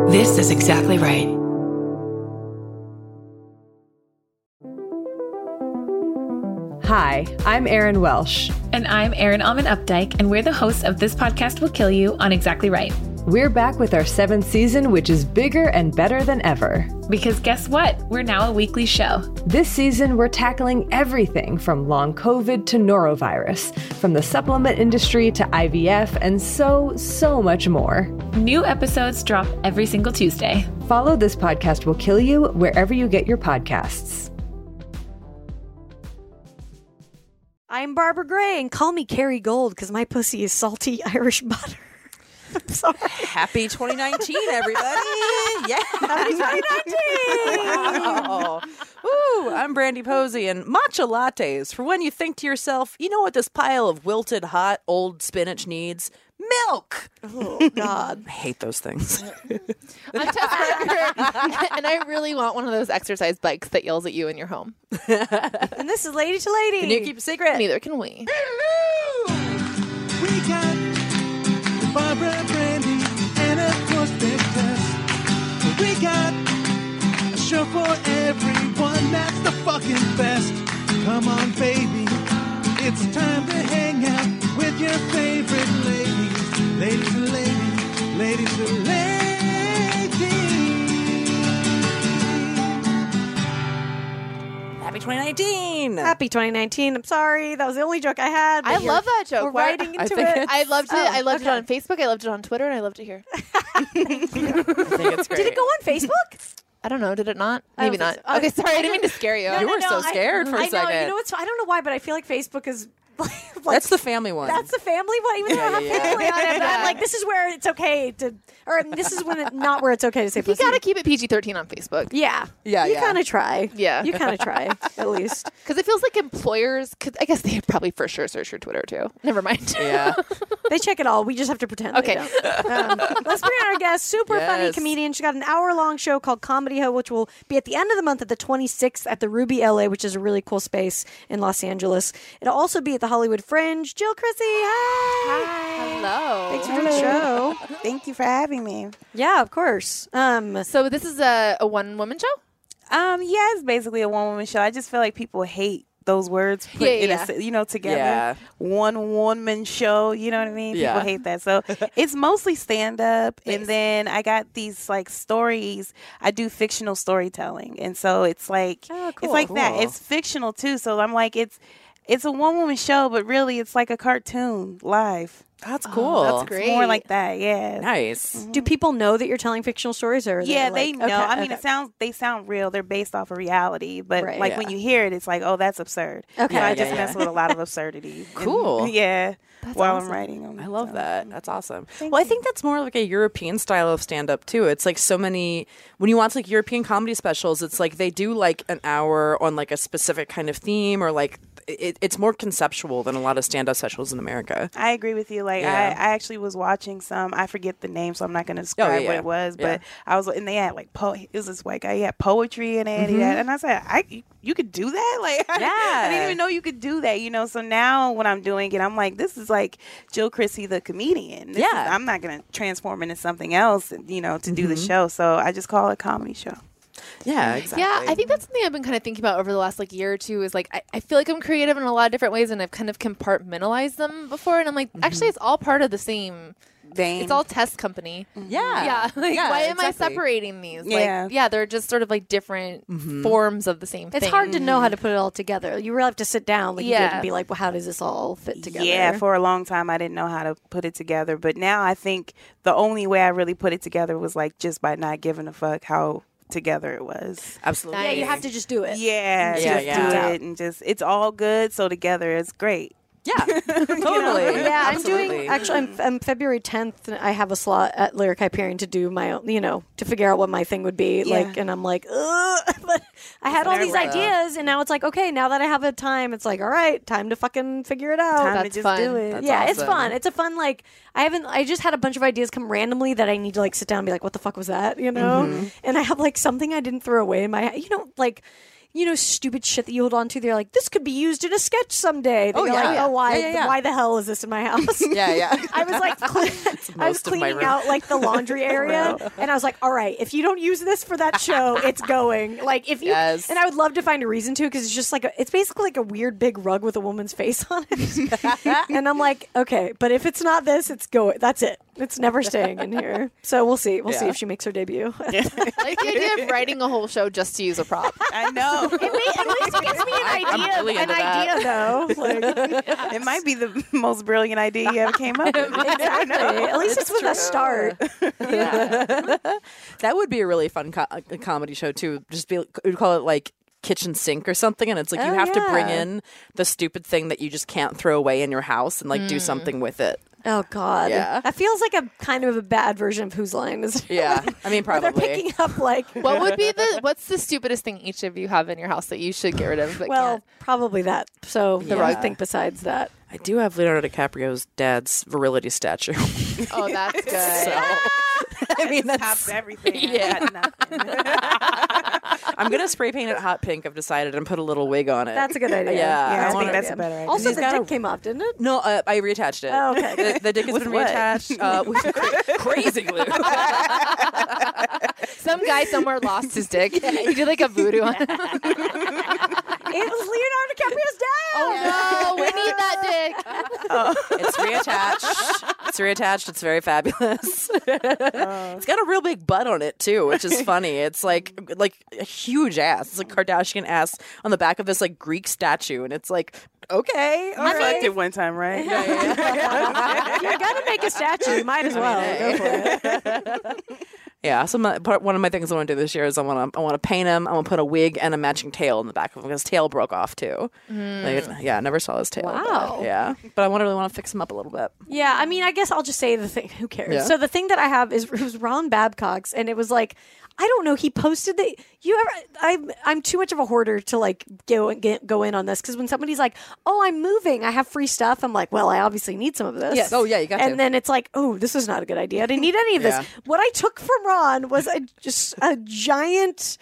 This is exactly right. Hi, I'm Erin Welsh. And I'm Erin Alman Updike, and we're the hosts of This Podcast Will Kill You on Exactly Right. We're back with our 7th season, which is bigger and better than ever. Because guess what? We're now a weekly show. This season, we're tackling everything from long COVID to norovirus, from the supplement industry to IVF, and so much more. New episodes drop every single Tuesday. Follow This Podcast Will Kill You wherever you get your podcasts. I'm Barbara Gray, and call me Carrie Gold because my pussy is salty Irish butter. I'm sorry. Happy 2019, everybody. Yeah. Happy 2019. Wow. Woo, I'm Brandy Posey, and matcha lattes for when you think to yourself, you know what this pile of wilted, hot, old spinach needs? Milk. Oh, God. I hate those things. I'm Tess Parker, and I really want one of those exercise bikes that yells at you in your home. And this is Lady to Lady. Can you keep a secret? Neither can we. Hello! We got Barbara, Brandy, and of course Big Tess. We got a show for everyone that's the fucking best. Come on, baby. It's time to hang out with your favorite ladies. Ladies and ladies. Ladies and ladies. Happy 2019. Happy 2019. I'm sorry. That was the only joke I had. I love that joke. We're Why- writing I into think it. it's- I loved it. Oh, I loved okay. it on Facebook. I loved it on Twitter, and I loved it here. I think it's great. Did it go on Facebook? I don't know. Did it not? I don't Maybe not. think so. Okay, sorry. I didn't mean to scare you. You were so scared for a I know. second. You know what's? I don't know why, but I feel like Facebook is like That's the family one. That's the family one, even though I have Yeah, yeah. family on it. But I'm like, this is where it's okay to, or this is when not where it's okay to say You pussy. got to keep it PG-13 on Facebook. Yeah. Yeah, You yeah. kind of try. Yeah. You kind of try, at least. Because it feels like employers could, I guess they probably for sure search your Twitter too. Never mind. Yeah. They check it all. We just have to pretend. Okay. They don't. Let's bring on our guest. Super funny Yes. comedian. She got an hour-long show called Comedy Ho, which will be at the end of the month at the 26th at the Ruby LA, which is a really cool space in Los Angeles. It'll also be at the Hollywood Fringe. Jill Chrissy, hi. Hello. Thanks for doing the show. Thank you for having me. Yeah, of course. So this is a one-woman show? Yeah, it's basically a one-woman show. I just feel like people hate those words put Yeah. together. Yeah. One woman show, you know what I mean? Yeah. People hate that. So it's mostly stand up Nice. and then I got these like stories. I do fictional storytelling. And so it's like Oh, cool. it's like that. Cool. It's fictional too. So I'm like it's a one woman show, but really it's like a cartoon live. That's cool. that's It's great. more like that, yeah. Nice. Do people know that you're telling fictional stories, or are Yeah, they they like, know. okay, I mean, okay. they sound real. They're based off of reality, but Right. like Yeah. when you hear it, it's like, oh, that's absurd. Okay. So I Yeah, just yeah, mess yeah. with a lot of absurdity. And- Cool. yeah. While awesome. I'm writing them. I love so. that. That's awesome. Well, I think that's more like a European style of stand-up too. It's like so many when you watch like European comedy specials, it's like they do like an hour on like a specific kind of theme or like it's more conceptual than a lot of stand-up specials in America. I agree with you. Like Yeah. I actually was watching some. I forget the name, so I'm not going to describe yeah. what it was. Yeah. But I was, and they had like it was this white guy. He had poetry in it. He had, and I said, you could do that. Like I didn't Yeah. even know you could do that. You know. So now when I'm doing it, I'm like, this is like Jill Chrissy the comedian. Yeah. I'm not going to transform into something else. You know, to do the show. So I just call it a comedy show. Yeah, exactly. Yeah, I think that's something I've been kind of thinking about over the last like year or two is like I feel like I'm creative in a lot of different ways and I've kind of compartmentalized them before and I'm like actually it's all part of the same Vein. it's all test company. Yeah. Yeah. Like Yeah, why am I exactly. separating these? Yeah. Like yeah, they're just sort of like different forms of the same thing. It's hard to know how to put it all together. You really have to sit down, like, you Yeah. did and be like, well, how does this all fit together? Yeah, for a long time I didn't know how to put it together, but now I think the only way I really put it together was like just by not giving a fuck how together it was. Absolutely. Yeah, you have to just do it. Yeah, Yeah, just yeah. do it and just it's all good. So together it's great. Yeah. Totally. Yeah, I'm Absolutely. doing, actually, I'm February 10th, I have a slot at Lyric Hyperion to do my own, you know, to figure out what my thing would be. Yeah. Like, and I'm like, ugh. But I had all these nerve-wracking. ideas, and now it's like, okay, now that I have a time, it's like, all right, time to fucking figure it out. Time to that's just fun. do it. That's Yeah, it's awesome. fun. It's a fun, like, I just had a bunch of ideas come randomly that I need to, like, sit down and be like, what the fuck was that, you know? And I have, like, something I didn't throw away in my, you know, like, stupid shit that you hold on to. They're like, this could be used in a sketch someday. You're like, oh, why? Yeah. Why the hell is this in my house? Yeah. I was like, I was cleaning out like the laundry area, and I was like, all right, if you don't use this for that show, it's going. Like if you, and I would love to find a reason to, because it's just like it's basically like a weird big rug with a woman's face on it. And I'm like, okay, but if it's not this, it's going. That's it. It's never staying in here. So we'll see. We'll see if she makes her debut. Like the idea of writing a whole show just to use a prop. I know. At least it gives me an idea. Though. Like, it might be the most brilliant idea you ever came up with. Exactly. At least it's with a start. That would be a really fun comedy show too. Just we'd call it like kitchen sink or something, and it's like you have to bring in the stupid thing that you just can't throw away in your house and like do something with it. Oh God! Yeah. That feels like a kind of a bad version of Whose Line Is It? Yeah, I mean probably. They're picking up like What's the stupidest thing each of you have in your house that you should get rid of? But can't? Probably that. So the rug thing. Besides that, I do have Leonardo DiCaprio's dad's virility statue. Oh, that's good. I mean, that's everything. Yeah. I'm gonna spray paint it hot pink. I've decided, and put a little wig on it. that's a good idea. Yeah, I think that's a better idea. Also, He's the got dick a- came off, didn't it? No, I reattached it. Oh, okay. The dick has been what? reattached with crazy glue. Some guy somewhere lost his dick. He did like a voodoo on him. It was Leonardo DiCaprio's dad. Oh no, we need that dick. It's reattached. It's reattached. It's very fabulous. It's got a real big butt on it too, which is funny. It's like a huge ass. It's like Kardashian ass on the back of this like Greek statue, and it's like, okay, all I right. fucked it one time, right? You're gonna make a statue. You might as well go for it. Yeah, so one of my things I want to do this year is I want to paint him. I want to put a wig and a matching tail in the back of him. His tail broke off too. Like, I never saw his tail. Wow. But I really want to fix him up a little bit. Yeah, I mean, I guess I'll just say the thing. Who cares? Yeah. So the thing that I have is it was Ron Babcock's, and it was like, I don't know. He posted that I'm too much of a hoarder to like go in on this, because when somebody's like, "Oh, I'm moving. I have free stuff," I'm like, "Well, I obviously need some of this." Yes. Oh, yeah, you got to. And then it's like, "Oh, this is not a good idea. I didn't need any of this." Yeah. What I took from Ron was just a giant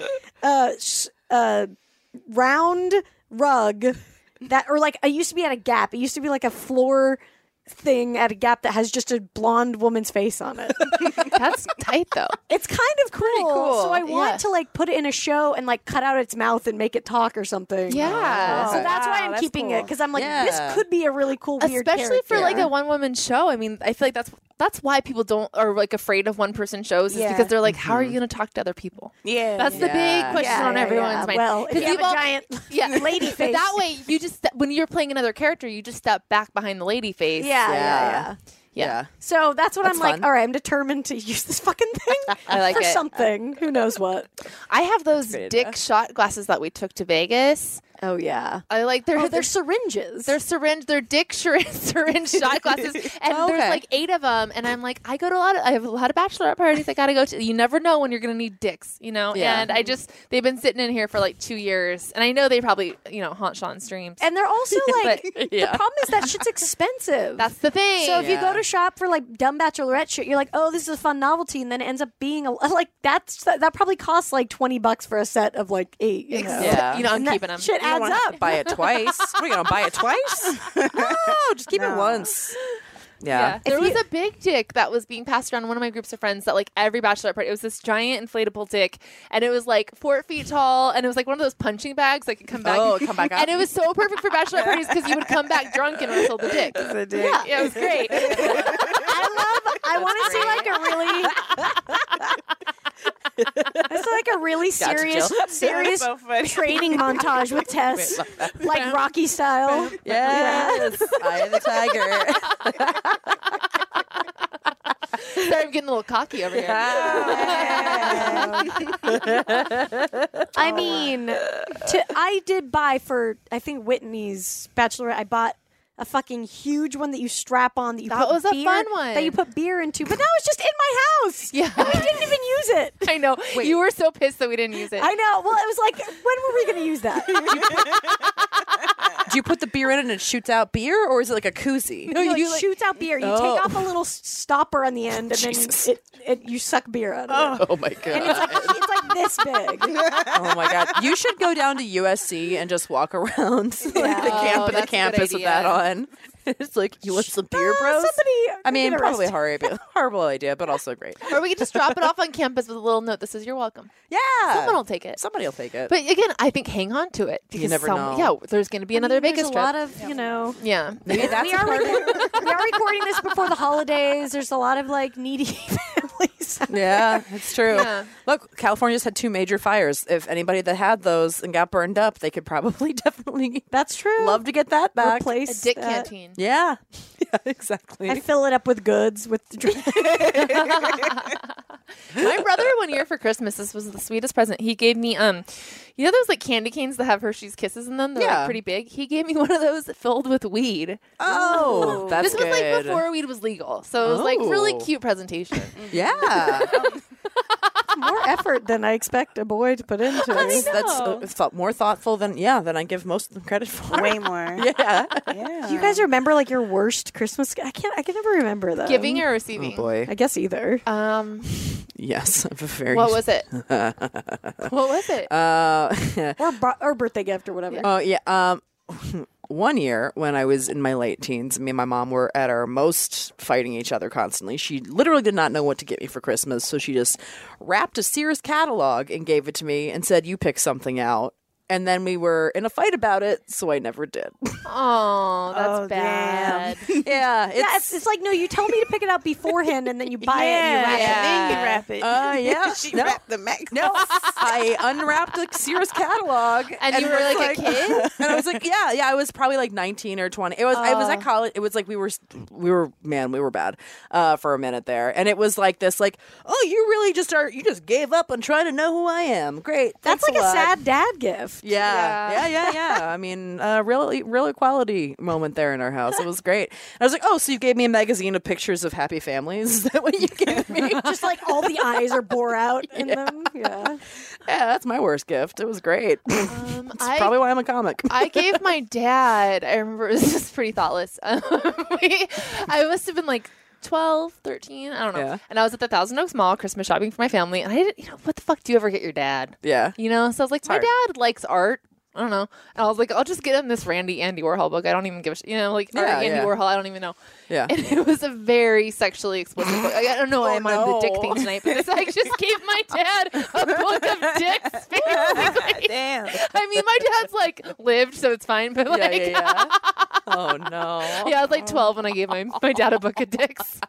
round rug or like I used to be at a Gap. It used to be like a floor thing at a Gap that has just a blonde woman's face on it. That's tight though. It's kind of cool. So I want to like put it in a show and like cut out its mouth and make it talk or something. Yeah. So that's why I'm that's keeping cool. it, because I'm like, this could be a really cool, weird Especially for character. like a one-woman show. I mean, I feel like that's why people are like afraid of one-person shows, is because they're like, how are you going to talk to other people? Yeah. That's the big question on everyone's mind. Well, if you have a giant lady face. But that way, you just when you're playing another character, you just step back behind the lady face. Yeah. So that's what I'm like. fun. All right, I'm determined to use this fucking thing I like for it. something. Who knows what? I have those great dick idea. shot glasses that we took to Vegas. Oh yeah. I like They're syringes. they're dick syringe shot glasses, and there's like 8 of them. And I'm like, I have a lot of bachelorette parties I gotta go to. You never know when you're gonna need dicks, you know. Yeah. And they've been sitting in here for like 2 years, and I know they probably haunt Sean's streams. And they're also like, But- the problem is that shit's expensive. That's the thing. So if you go to shop for like dumb bachelorette shit, you're like, oh, this is a fun novelty, and then it ends up being like that probably costs like $20 for a set of like 8. You know? Yeah. I'm And that keeping them. shit adds up. Buy it twice. What are you gonna buy it twice? No, just keep it once. Yeah. There was a big dick that was being passed around in one of my groups of friends that like every bachelorette party, it was this giant inflatable dick, and it was like 4 feet tall, and it was like one of those punching bags that could come back. Oh, come back up. And it was so perfect for bachelorette parties because you would come back drunk and wrestle the dick. Yeah, it was great. I want to see like a really serious so funny. training montage with Tess, like Rocky style. Yes. Eye of the tiger. Sorry, I'm getting a little cocky over here. I mean, I did buy for, I think, Whitney's bachelorette, I bought a fucking huge one that you strap on, that you That put was a beer, fun one. that you put beer into, but that was just in my house. Yeah. And we didn't even use it. I know. You were so pissed that we didn't use it. I know. Well, it was like, when were we going to use that? Do you put the beer in it and it shoots out beer, or is it like a koozie? No, it shoots out beer. You take off a little stopper on the end, and then you suck beer out of it. Oh my god. And it's like this big. Oh my god! You should go down to USC and just walk around like the that's a good campus with idea. that on. It's like, you want some beer, bros? I mean, get probably arrested. a horrible idea, but also great. Or we could just drop it off on campus with a little note that says "You're welcome." Yeah, Someone will take it. Somebody will take it. But again, I think hang on to it because never know. Yeah, there's going to be another There's Vegas a trip. lot of, Yeah. maybe that's we a are, part of it. we are recording this before the holidays. There's a lot of like needy families. Yeah, it's true. Yeah. Look, California's had 2 major fires. If anybody that had those and got burned up, they could probably definitely That's true. love to get that back. Replace A dick that. canteen. Yeah. Yeah, exactly. I fill it up with goods with My brother, one year for Christmas, this was the sweetest present. He gave me, you know those like candy canes that have Hershey's Kisses in them? They're Yeah. like pretty big. He gave me one of those filled with weed. Oh, that's This was like good. before weed was legal, so it was like really Oh. cute presentation. Yeah. more effort than I expect a boy to put into it. That's more thoughtful than I give most of them credit for. Way more. Yeah. Yeah. Do you guys remember like your worst Christmas? I can never remember them. Giving or receiving? Oh boy. I guess either. Yes. Very. What was it? What was it? Or birthday gift or whatever. Oh yeah. One year when I was in my late teens, me and my mom were at our most fighting each other constantly. She literally did not know what to get me for Christmas, so she just wrapped a Sears catalog and gave it to me and said, "You pick something out." And then we were in a fight about it, so I never did. Oh, that's Oh, bad. Yeah, Yeah, it's like, no, you tell me to pick it out beforehand and then you buy it and you wrap and it. then you wrap it. yeah. She No. wrapped the Mac. No, I unwrapped the Sears catalog, And you were was like a kid? and I was like, yeah, I was probably like 19 or 20. I was at college. It was like we were bad for a minute there, and it was like this, like, oh, you just gave up on trying to know who I am. Great, That's thanks like a lot. sad dad gift. Yeah. I mean, real equality moment there in our house. It was great. And I was like, oh, so you gave me a magazine of pictures of happy families? Is that what you gave me? Just like all the eyes are bore out in them. Yeah. Yeah, that's my worst gift. It was great. It's probably why I'm a comic. I gave my dad, I remember this is pretty thoughtless. I must have been like 12, 13, I don't know. Yeah. And I was at the Thousand Oaks Mall Christmas shopping for my family. And I didn't, what the fuck do you ever get your dad? Yeah. So I was like, my hard. dad likes art. I don't know. And I was like, I'll just get him this Andy Warhol book. I don't even give a shit. Art Andy Warhol. I don't even know. Yeah. And it was a very sexually explicit book. I don't know why I'm on the dick thing tonight, but I just gave my dad a book of dicks, basically. Damn. I mean, my dad's like lived, so it's fine. But like, Yeah. Oh no. yeah, I was like 12 when I gave my dad a book of dicks.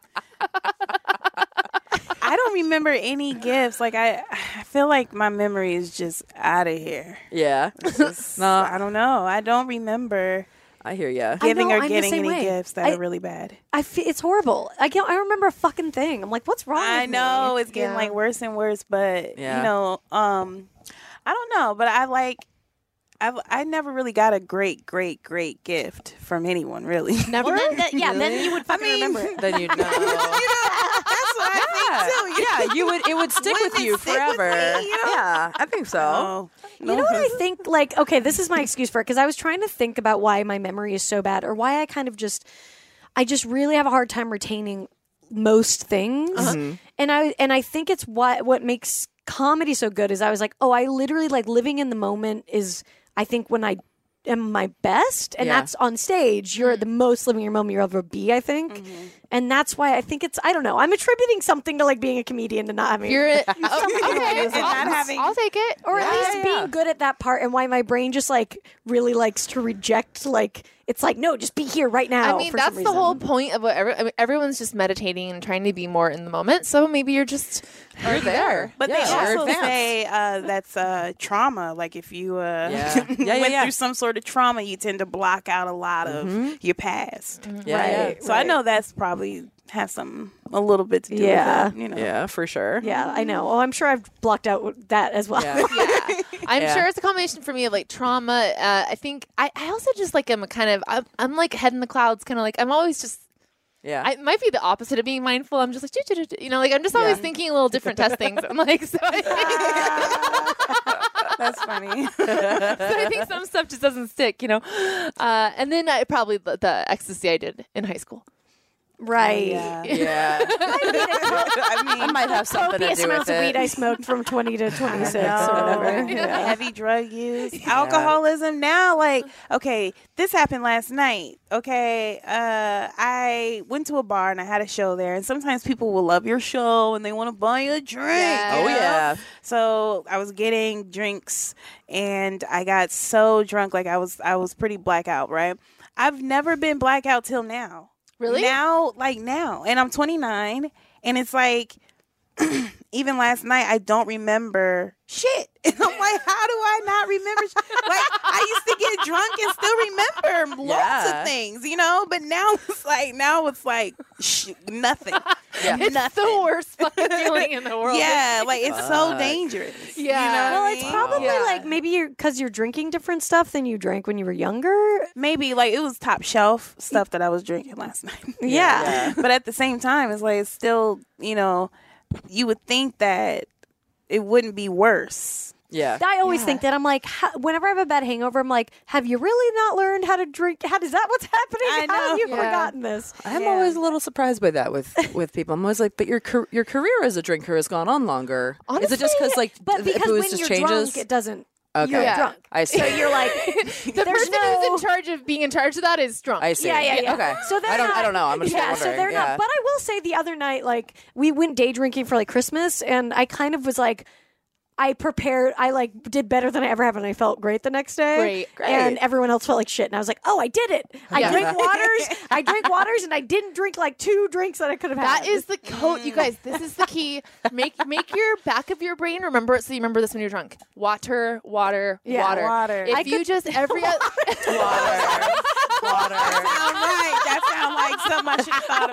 I don't remember any gifts. Like I feel like my memory is just out of here. Yeah. No, I don't know. I don't remember I hear ya. giving know, or I'm the getting same any way. gifts that are really bad. It's horrible. I remember a fucking thing. I'm like, what's wrong I with know me? it's getting Yeah. like worse and worse, but Yeah. I don't know. But I never really got a great gift from anyone, really. Never. Then you would fucking remember it. Then you'd know. That's what I think too. Yeah, it would stick Wouldn't with it you stick with forever. me, you know? Yeah, I think so. Oh, You know what I think? Like, okay, this is my excuse for it because I was trying to think about why my memory is so bad, or why I just really have a hard time retaining most things. And I think it's what makes comedy so good is I was like, oh, I literally like living in the moment is I think when I am my best, and Yeah. that's on stage. You're the most living your moment you'll ever be, I think. And that's why I think I don't know. I'm attributing something to like being a comedian to not having You're okay. And not having- I'll take it. or at least being good at that part, and why my brain just like really likes to reject like it's like no, just be here right now. I mean, for that's some the whole reason. point of what everyone's just meditating and trying to be more in the moment. So maybe you're just you're there. But Yeah, they you're also advanced. say that's trauma. Like if you Yeah. Yeah, went yeah. through some sort of trauma, you tend to block out a lot of your past. Yeah, So I know that's probably has a little bit to do Yeah. with it. You know. yeah, for sure. Yeah, I know. Oh, I'm sure I've blocked out that as well. Yeah. Yeah, I'm Yeah. sure it's a combination for me of like trauma. I think I also just like am a kind of I'm like head in the clouds, kind of like I'm always just. Yeah. It might be the opposite of being mindful. I'm just like, like I'm just always Yeah. thinking a little different test things. I'm like, so That's funny. I think some stuff just doesn't stick, And then probably the ecstasy I did in high school. Right. Yeah. I might have something to Copious do with amounts of weed I it. smoked from 20 to 26 or No. whatever. Heavy drug use, alcoholism. Now, like, okay, this happened last night. Okay, I went to a bar and I had a show there, and sometimes people will love your show and they want to buy you a drink. Yeah. you Oh, know? yeah. So I was getting drinks and I got so drunk, like I was pretty blackout. Right? I've never been blackout till now. Really? Now, and I'm 29, and it's like, even last night, I don't remember shit. And I'm like, how do I not remember shit? Like, I used to get drunk and still remember lots Yeah. of things, but now it's like nothing. It's the worst fucking feeling in the world. Yeah, like, it's so dangerous. Yeah. You know Well, what I it's mean? probably Yeah. like maybe because you're drinking different stuff than you drank when you were younger. Maybe, like, it was top shelf stuff that I was drinking last night. Yeah. But at the same time, it's like, it's still, you would think that it wouldn't be worse. Yeah. I always think that. I'm like, whenever I have a bad hangover, I'm like, have you really not learned how to drink? Is that what's happening? I How have know. you Yeah. forgotten this? I'm always a little surprised by that with people. I'm always like, but your career as a drinker has gone on longer. Is it just because like But the because booze when just you're changes? drunk, it doesn't. Okay. You're Yeah. drunk. I see. So you're like, The there's person no... who's in charge of being in charge of that is drunk. I see. Yeah. Okay. So they're I don't know. I'm just yeah, wondering. so they're yeah. not. But I will say the other night, like, we went day drinking for like Christmas, and I kind of was like, I did better than I ever have, and I felt great the next day. Great. And everyone else felt like shit, and I was like, oh, I did it. I Yeah. drank waters, and I didn't drink like 2 drinks that I could have had. That is the code, you guys. This is the key. Make your back of your brain remember it, so you remember this when you're drunk. Water. Yeah, water. If you just every Water. Sound right. That sounds like something I should have thought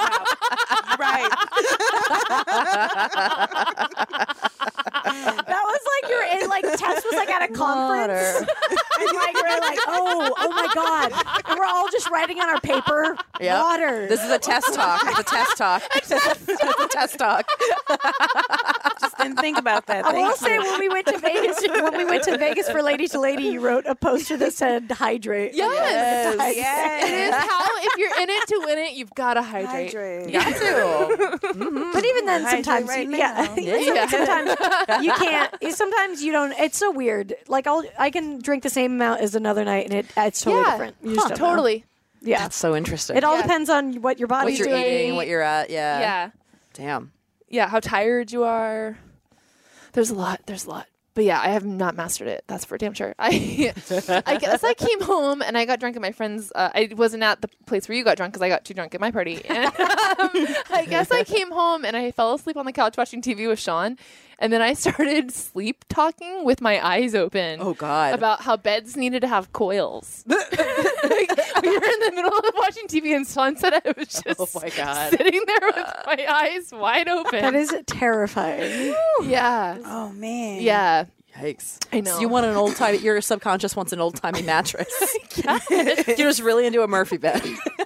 about. Right. That was like you're in like Tess was like at a conference, and like we're like, oh my god, and we're all just writing on our paper, Yep. water. This is a test talk. It's a test talk. It's a test talk. Just didn't think about that. I will Thank say you. when we went to Vegas for Lady to Lady, you wrote a poster that said hydrate. Yes. Yes. It is how if you're in it to win it, you've got to hydrate. Hydrate. Got to. But even then, Hydrate sometimes, right yeah, Yeah. sometimes you can't. Sometimes you don't. It's so weird. Like I can drink the same amount as another night, and it's totally Yeah. different. You just don't know. Totally. Yeah, That's so interesting. it all Yeah. depends on what your what body's you're doing. eating, what you're at. Yeah. Yeah. Damn. Yeah, how tired you are. There's a lot. But yeah, I have not mastered it. That's for damn sure. I guess I came home and I got drunk at my friend's. I wasn't at the place where you got drunk because I got too drunk at my party. And I guess I came home and I fell asleep on the couch watching TV with Sean. And then I started sleep talking with my eyes open. Oh, God. About how beds needed to have coils. We were in the middle of watching TV and Sean said I was just Oh, my God. sitting there with my eyes wide open. That is terrifying. Yeah. Oh man. Yeah. Yikes. I know. So you want an old timey, your subconscious wants an old timey mattress. You're just really into a Murphy bed.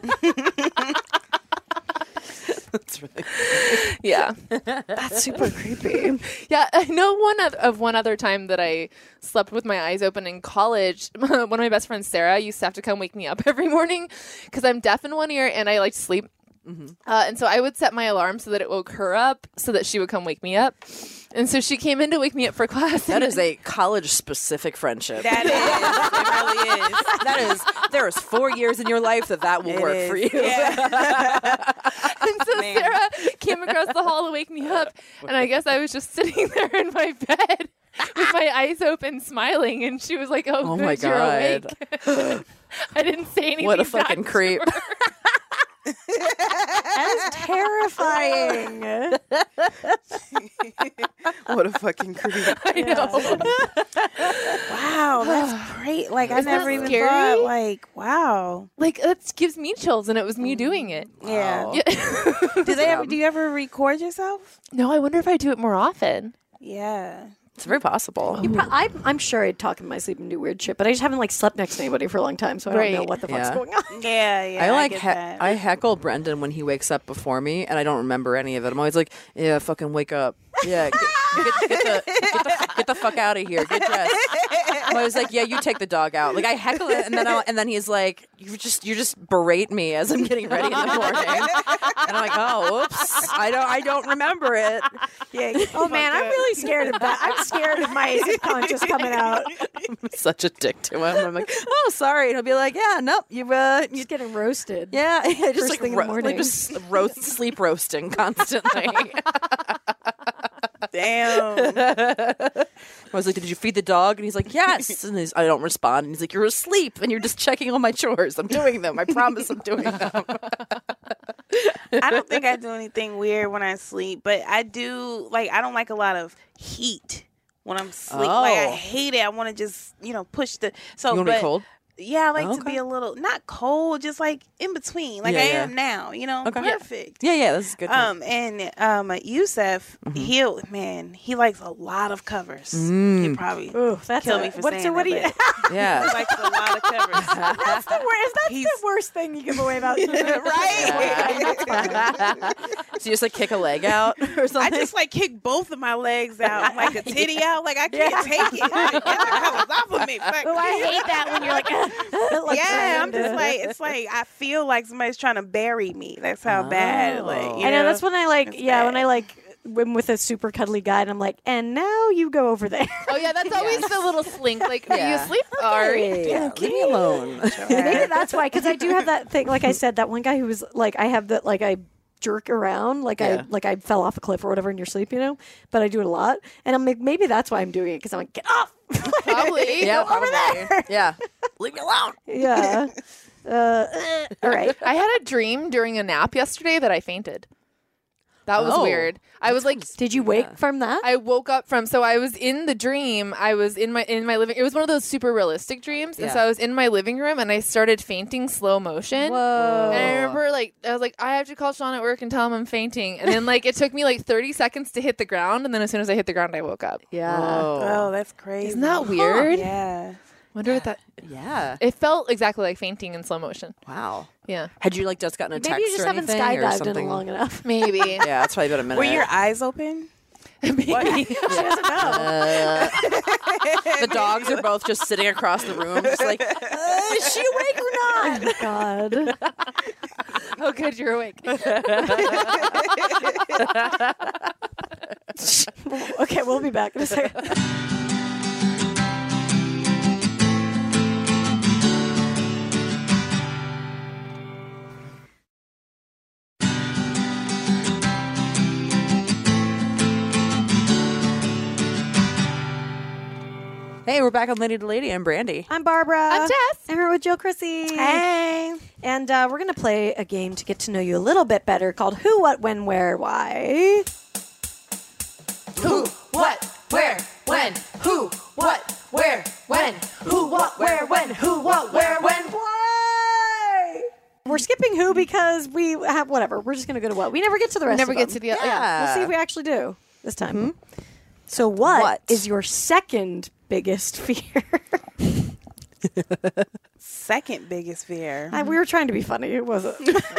That's really Yeah. That's super creepy. Yeah. I know one other time that I slept with my eyes open in college. One of my best friends, Sarah, used to have to come wake me up every morning because I'm deaf in one ear and I like to sleep. And so I would set my alarm so that it woke her up so that she would come wake me up. And so she came in to wake me up for class. That is a college-specific friendship. That is. It really is. That is, there is 4 years in your life that will It work is. for you. Yeah. And so Man. Sarah came across the hall to wake me up. And I guess I was just sitting there in my bed with my eyes open, smiling. And she was like, oh my good, you're awake. God. I didn't say anything. What a back fucking to creep. her. That is terrifying. What a fucking creep. I know. Wow, that's great. Like, I Isn't that never even scary? thought, like, wow. Like, it gives me chills, and it was me doing it. Yeah. Yeah. Do you ever record yourself? No, I wonder if I do it more often. Yeah. It's very possible. I'm sure I'd talk in my sleep and do weird shit, but I just haven't like slept next to anybody for a long time, so I Right. don't know what the fuck's Yeah. going on. Yeah, I like get that. I heckle Brendan when he wakes up before me, and I don't remember any of it. I'm always like, "Yeah, fucking wake up! Yeah, get the fuck out of here! Get dressed! I'm always like, yeah, you take the dog out. Like I heckle it, and then he's like, you just berate me as I'm getting ready in the morning, and I'm like, oh, oops, I don't remember it. Yeah. Oh man, I'm really scared of that. I'm scared of my subconscious coming out. I'm such a dick to him. I'm like, oh, sorry, and he'll be like, yeah, nope, you're Just getting roasted. yeah, just First like, thing in the morning. just sleep roasting constantly. Damn. I was like, did you feed the dog? And he's like, yes. And I don't respond. And he's like, you're asleep and you're just checking all my chores. I'm doing them. I promise I'm doing them. I don't think I do anything weird when I sleep, but I do, like, I don't like a lot of heat when I'm asleep. Like, I hate it. I want to just, push the. So, You want to be cold? Yeah, I like to Okay. be a little, not cold, just like in between, like Yeah, I yeah. am now, Okay. perfect. Yeah, this is good. And Yusef, he likes a lot of covers. He'd probably Ooh, that's kill me for saying so what that, do you? but Yeah. he likes a lot of covers. That's the worst. That's the worst thing you give away about you, Right? So you just like kick a leg out or I something? just like kick both of my legs out, like a titty out. Like I can't take it. Get the covers off of me. Fuck. Oh, I hate that when you're like, Yeah, I'm just like, it's like I feel like somebody's trying to bury me. That's how bad. Like, you I know that's when I like, It's when bad. I like, when with a super cuddly guy, and I'm like, and now you go over there. Oh yeah, that's always the little slink. Like, are you Yeah. asleep? Sorry. Yeah, leave me alone. Maybe that's why, because I do have that thing. Like I said, that one guy who was like, I have that, like I jerk around, like Yeah. I fell off a cliff or whatever in your sleep, but I do it a lot, and I'm like, maybe that's why I'm doing it, because I'm like, get off. Probably. Yeah, probably. Yeah. Leave me alone. Yeah. All right. I had a dream during a nap yesterday that I fainted. That was Oh. weird. I was like, Did you wake from that? I woke up from, so I was in the dream. I was in my living. It was one of those super realistic dreams, and so Yeah. I was in my living room and I started fainting slow motion. Whoa. And I remember, I was like, I have to call Sean at work and tell him I'm fainting. And then, it took me 30 seconds to hit the ground, and then as soon as I hit the ground, I woke up. Yeah. Oh, that's crazy. Isn't that weird? Yeah. Wonder what that. Yeah. It felt exactly like fainting in slow motion. Wow. Yeah, Had you just gotten a text Maybe you just or haven't anything or skydived in something? it long enough. maybe. Yeah, it's probably been a minute. Were your eyes open? She doesn't know. The dogs are both just sitting across the room, just like, is she awake or not? Oh, God. Oh, good, you're awake. Okay, we'll be back in a second. Hey, we're back on Lady to Lady. I'm Brandy. I'm Barbara. I'm Jess. And we're with Jill Chrissy. Hey. And we're going to play a game to get to know you a little bit better called Who, What, When, Where, Why. Who, what, where, when? Who, what, where, when? Who, what, where, when? Who, what, where, when, why? We're skipping who because we have whatever. We're just going to go to what. We never get to the rest Never of get them. to the We'll see if we actually do this time. So what is your second biggest fear? Second biggest fear. We were trying to be funny. It wasn't.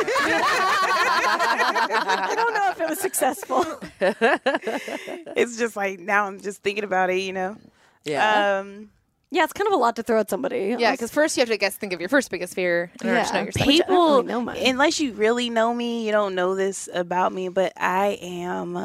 I don't know if it was successful. It's just like now I'm just thinking about it, Yeah. Yeah, it's kind of a lot to throw at somebody. Yeah, because first you have to think of your first biggest fear in order to know your second. I don't people, really know mine. unless you really know me, you don't know this about me, but I am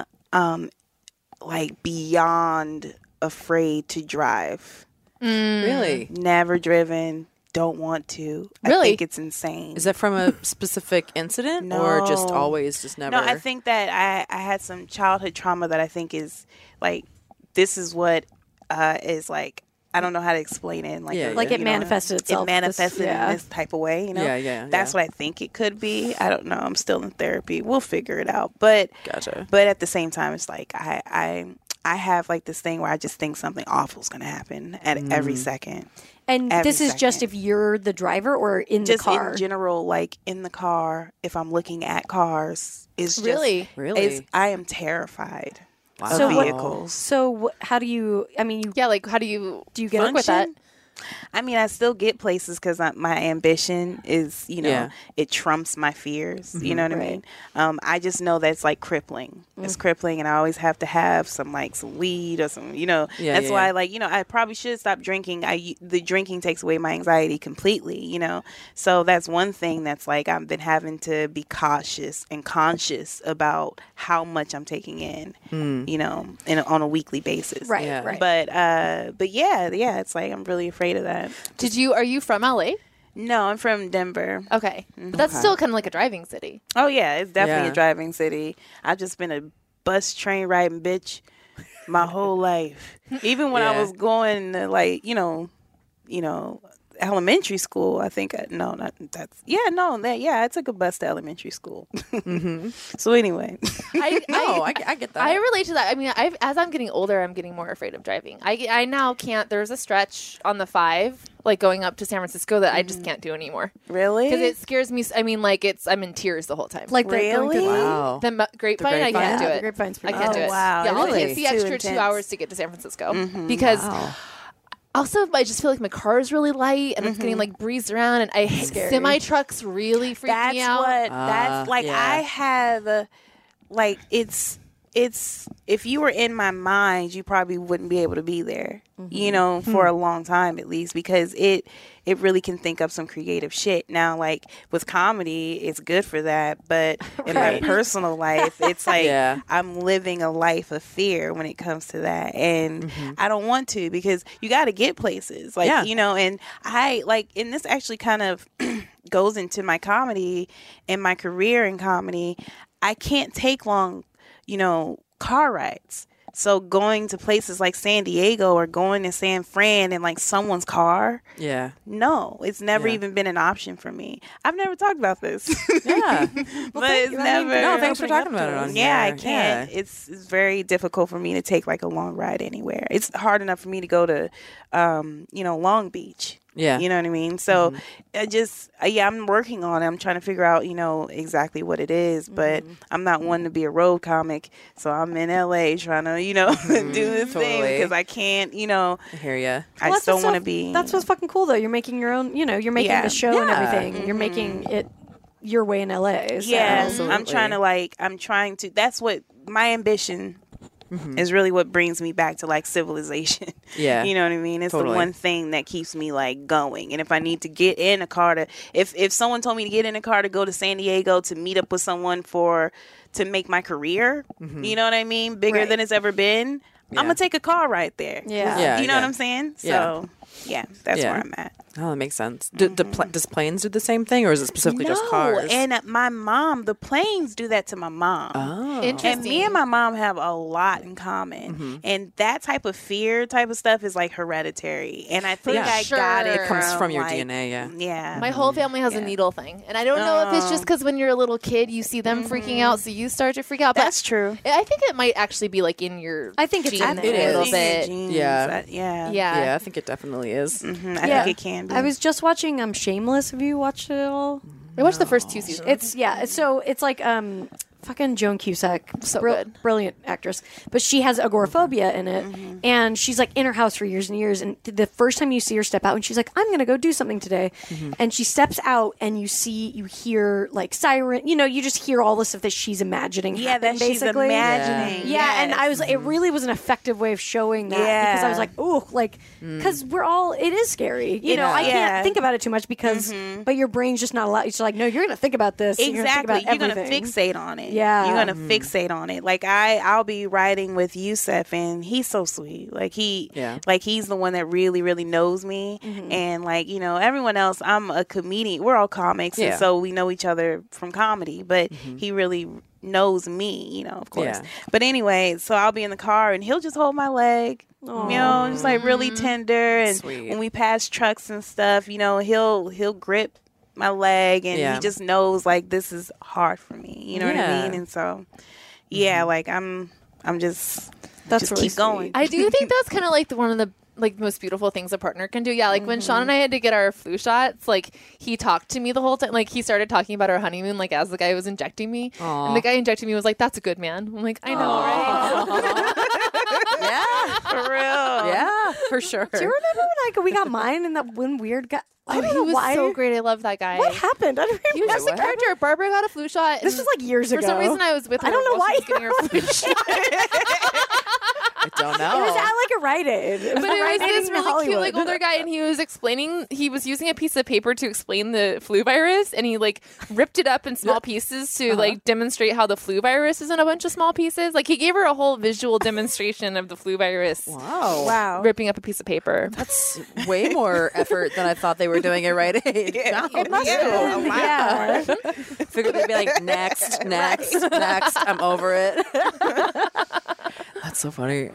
beyond afraid to drive. Really? Never driven. Don't want to. I Really? think it's insane. Is that from a specific incident or just No. always just never? No, I think that I had some childhood trauma that I think is this is what is I don't know how to explain it. Yeah, Like it manifested itself. It manifested in this type of way, Yeah. That's what I think it could be. I don't know. I'm still in therapy. We'll figure it out. But Gotcha. But at the same time, it's like I have this thing where I just think something awful is going to happen at every second. And every this is just second. if you're the driver or in Just the car. in general, in the car, if I'm looking at cars, it's Really? Really? I am terrified Wow. of So what- vehicles. So how do you? I mean, Yeah, how do you do you get work with that? I mean, I still get places because my ambition is, you know, Yeah. it trumps my fears. You know what I Right. mean? I just know that's like crippling. It's crippling, and I always have to have some weed or some, you know. Yeah, that's yeah, why, yeah. like, you know, I probably should stop drinking. The drinking takes away my anxiety completely, you know. So that's one thing that's like I've been having to be cautious and conscious about how much I'm taking in, you know, on a weekly basis. Right, Yeah. right. But yeah, it's like I'm really afraid of that. Are you from LA? No, I'm from Denver. Okay. But that's still kind of like a driving city. Oh yeah, it's definitely Yeah. a driving city. I've just been a bus train riding bitch my whole life. Even when I Yeah. was going to like, you know, elementary school, I think I took a bus to elementary school. So anyway, I get that. I relate to that. I mean, as I'm getting older, I'm getting more afraid of driving. I now can't. There's a stretch on the 5, like going up to San Francisco, that I just can't do anymore really? because it scares me. I mean, like I'm in tears the whole time. Like the going through Really? Wow. the grapevine, I Grapevine? can't do Yeah, the it. Grapevine's I pretty can't Oh, do it. wow. Yeah, Really? it's the It's too extra 2 intense. hours to get to San Francisco because. Also, I just feel like my car is really light and it's getting like breezed around, and semi trucks really freak That's me out. that's like yeah. I have like it's if you were in my mind, you probably wouldn't be able to be there, you know, for a long time at least, because it really can think up some creative shit. Now, like with comedy, it's good for that, but in my personal life, it's like Yeah. I'm living a life of fear when it comes to that, and I don't want to, because you got to get places, like Yeah. you know, and and this actually kind of goes into my comedy and my career in comedy. I can't take long, you know, car rides. So going to places like San Diego or going to San Fran in like someone's car, Yeah. no, it's never Yeah. even been an option for me. I've never talked about this. Yeah. But it's never. No, thanks for talking about it on Yeah, I here. can't. Yeah. It's very difficult for me to take like a long ride anywhere. It's hard enough for me to go to, you know, Long Beach. Yeah. You know what I mean? So I'm working on it. I'm trying to figure out, you know, exactly what it is, but I'm not one to be a road comic. So I'm in LA trying to, you know, do this thing Totally. because I can't, you know, I hear ya. I just don't want to be. That's what's fucking cool, though. You're making your own. You know, you're making Yeah. the show and Yeah. everything. You're making it your way in LA. So. Yeah, Absolutely. I'm trying to, that's what my ambition is really what brings me back to like civilization. Yeah. You know what I mean? It's Totally. the one thing that keeps me like going. And if I need to get in a car if someone told me to get in a car to go to San Diego to meet up with someone to make my career, you know what I mean? Bigger Right. than it's ever been. Yeah. I'm going to take a car right there. Yeah. Yeah, You know what yeah. I'm saying? Yeah. So, yeah, that's Yeah. where I'm at. Oh, that makes sense. Does planes do the same thing, or is it specifically just cars? And my mom, the planes do that to my mom. Oh. Interesting. And me and my mom have a lot in common. And that type of fear type of stuff is like hereditary. And I think Yeah. I got it Sure. Comes from your like, DNA, yeah. Yeah. My whole family has a needle thing, and I don't know if it's just because when you're a little kid you see them freaking out, so you start to freak out. But That's true. I think it might actually be like in your. I think it's gene in a there. little is. bit. Genes. Yeah. Yeah. Yeah. Yeah, I think it definitely is. I Yeah. think it can be. I was just watching Shameless. Have you watched it at all? I watched the first 2 seasons. It's like fucking Joan Cusack, So good. brilliant actress, but she has agoraphobia in it, and she's like in her house for years and years. And the first time you see her step out, and she's like, "I'm gonna go do something today," and she steps out, and you hear like siren. You know, you just hear all the stuff that she's imagining. yeah, happen, that she's basically. imagining. Yeah, and I Yes. was. It really was an effective way of showing that because I was Yeah. like, "Oh, like," because we're all. It is scary. You know, I Yeah. can't think about it too much because, but your brain's just not allowed. It's like, no, you're gonna think about this. and Exactly. You're gonna You're think gonna about everything. fixate on it. Yeah. You're gonna fixate on it. Like I'll be riding with Yusef, and he's so sweet. Like he's the one that really, really knows me. And like, you know, everyone else, I'm a comedian. We're all comics, Yeah. and so we know each other from comedy. But he really knows me, you know, of course. Yeah. But anyway, so I'll be in the car, and he'll just hold my leg. You know, just like really tender. And Sweet. when we pass trucks and stuff, you know, he'll grip my leg, and Yeah. he just knows like this is hard for me. You know what Yeah. I mean? And so, yeah, like I'm just That's just really keep going. I do think that's kind of like one of the like most beautiful things a partner can do. Yeah, like when Sean and I had to get our flu shots, like he talked to me the whole time. Like he started talking about our honeymoon, like as the guy was injecting me, Aw. and the guy injecting me was like, "That's a good man." I'm like, I know, right? Yeah. For real. Yeah. for sure. Do you remember when we got mine and that one weird guy? I don't he know was why. so great. I love that guy. What happened? I don't He was remember. just a character. Barbara got a flu shot. This and was like years for ago. some reason I was with her. I don't know while why she was getting her flu shot. I don't know. It was at like a Rite Aid. It was But a it Rite was Aid this in really Hollywood. cute, like older guy, and he was explaining. He was using a piece of paper to explain the flu virus, and he like ripped it up in small pieces to like demonstrate how the flu virus is in a bunch of small pieces. Like he gave her a whole visual demonstration of the flu virus. Wow. Wow. Ripping up a piece of paper. That's way more effort than I thought they were doing at Rite Aid. Yeah. No, It must Yeah. have been. Oh, wow. Yeah. Figured they'd be like, next. I'm over it. That's so funny.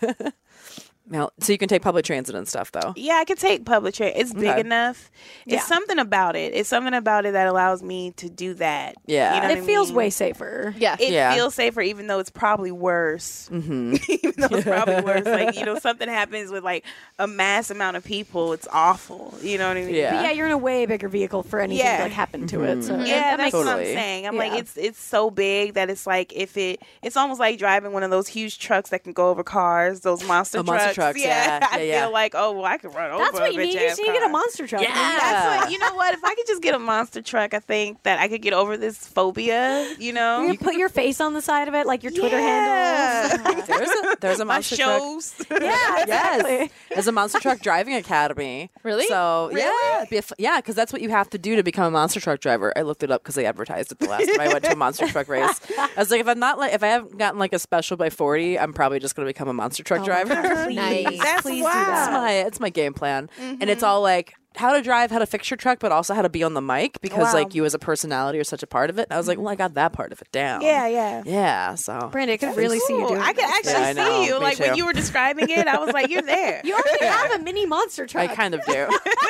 Now, so you can take public transit and stuff, though. Yeah, I can take public transit. It's big Okay. enough. Yeah. It's something about it. It's something about it that allows me to do that. Yeah. You know It what I feels mean? way safer. Yeah. It Yeah. feels safer, even though it's probably worse. Mm-hmm. Even though it's probably worse. Like, something happens with like a mass amount of people. It's awful. You know what I mean? Yeah. But yeah, you're in a way bigger vehicle for anything Yeah. to like happen to it. So Yeah, that that's makes what I'm Totally. saying. I'm Yeah. like, it's so big that it's like it's almost like driving one of those huge trucks that can go over cars, those monster trucks. monster trucks, yeah. I Yeah, feel like, oh, well, I could run over. That's what you need. You bitch-ass need to get a car. monster truck. Yeah. That's what, you know what? If I could just get a monster truck, I think that I could get over this phobia. You put your face on the side of it, like your Twitter Yeah. handle. There's a My monster truck. shows. Yeah, exactly. Yes, there's a monster truck driving academy. Really? So yeah, because that's what you have to do to become a monster truck driver. I looked it up because they advertised it the last time I went to a monster truck race. I was like, if I haven't gotten like a special by 40, I'm probably just going to become a monster truck driver. Please, Nice. That's please do wild. that. It's my game plan, and it's all like how to drive, how to fix your truck, but also how to be on the mic because Wow. like you as a personality are such a part of it. And I was like, well, I got that part of it down. Yeah. So Brandon, I could really see you Cool. doing I could that. actually Yeah, I know. see you. Me Like when too. you were describing it, I was like, you're there. You already have a mini monster truck. I kind of do.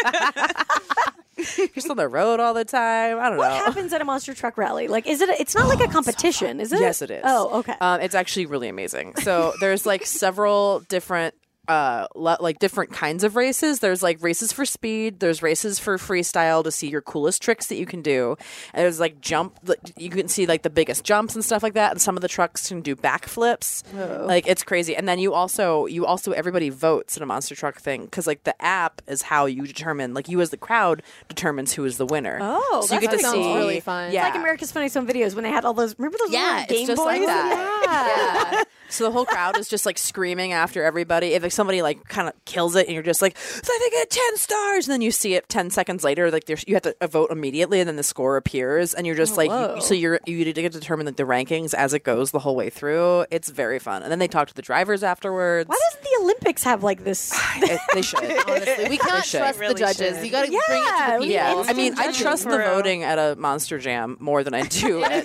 You're still on the road all the time. I don't What know. happens at a monster truck rally? Like, is it? It's not like a competition, is it? Yes, it is. Oh, okay. It's actually really amazing. So there's like several different like different kinds of races. There's like races for speed, there's races for freestyle to see your coolest tricks that you can do, and there's like you can see like the biggest jumps and stuff like that, and some of the trucks can do backflips. Like it's crazy. And then you also everybody votes in a monster truck thing because like the app is how you determine, like you as the crowd determines who is the winner. Oh, so you that's get to sounds see really fun. Yeah. It's like America's Funniest Home Videos when they had all those. Remember those Yeah, little it's Game just Boys? like that. Yeah. So the whole crowd is just like screaming after everybody. If like, somebody like kind of kills it, and you're just like, so they get 10 stars, and then you see it 10 seconds later, like you have to vote immediately, and then the score appears, and you're just like, you get to determine like the rankings as it goes the whole way through. It's very fun, and then they talk to the drivers afterwards. Why doesn't the Olympics have like this? They should. Honestly, we can't should. trust the Really judges. should. You got to bring it to Yeah, the people. Yeah, Instant I mean, I judging. trust the For real. voting at a Monster Jam more than I do. at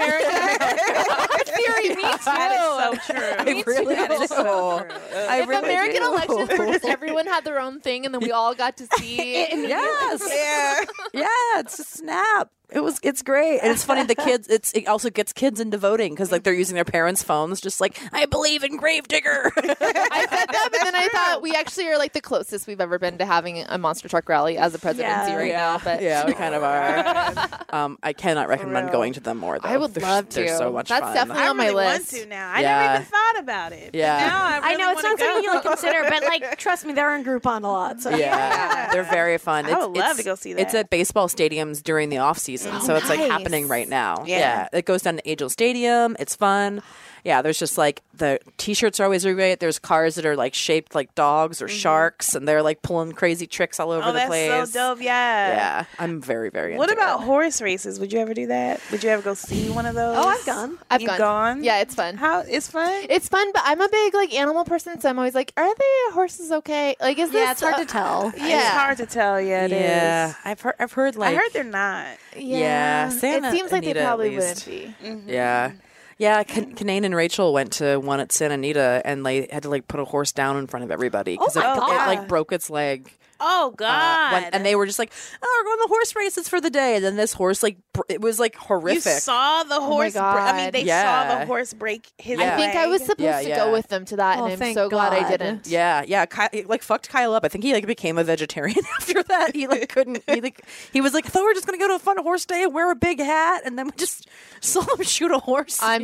Theory, me too. That is so true. I really do. I If really American do. elections were just everyone had their own thing and then we all got to see Yes. Yeah. Yeah, it's a snap. It's great, and it's funny. It also gets kids into voting because like they're using their parents' phones, just like I believe in Gravedigger. I said that, but then I thought we actually are like the closest we've ever been to having a monster truck rally as a presidency right now. But yeah, we kind of are. I cannot recommend going to them more. Though I would love to. They're so much That's fun. definitely I on my really list. want to now. I Yeah. never even thought about it. But Yeah. now I, really I know it's wanna not something you go. like consider, but like trust me, they're on Groupon a lot. So Yeah, they're very fun. I would love to go see that. It's at baseball stadiums during the off season, so it's like nice. happening right now. Yeah. It goes down to Angel Stadium. It's fun. Yeah, there's just like the T-shirts are always really great. There's cars that are like shaped like dogs or sharks, and they're like pulling crazy tricks all over Oh, the that's place. so dope. Yeah. Yeah, I'm very, very What into about it. horse races? Would you ever do that? Would you ever go see one of those? Oh, I've gone. I've You've gone. gone? Yeah, it's fun. How it's fun? It's fun, but I'm a big like animal person, so I'm always like, are the horses okay? Like, is yeah, this it's hard to tell. It's Yeah, hard to tell. Yeah, it is. Yeah, I've heard like I heard they're not. Yeah, Santa It seems like Anita, they at probably least. wouldn't be. Yeah. Yeah, Kanane and Rachel went to one at Santa Anita, and they had to like put a horse down in front of everybody because Oh my it God. like broke its leg. Oh God! And they were just like, "Oh, we're going to horse races for the day." And then this horse, like, it was like you horrific. saw the horse. I mean, God. they Yeah. saw the horse break his Yeah. I think I was leg. supposed to Yeah. go with them to that, Oh, and I'm thank so glad I God. didn't. Yeah, it, like fucked Kyle up. I think he like became a vegetarian after that. He like couldn't. He was like, "I thought we were just gonna go to a fun horse day and wear a big hat," and then we just saw him shoot a horse. I'm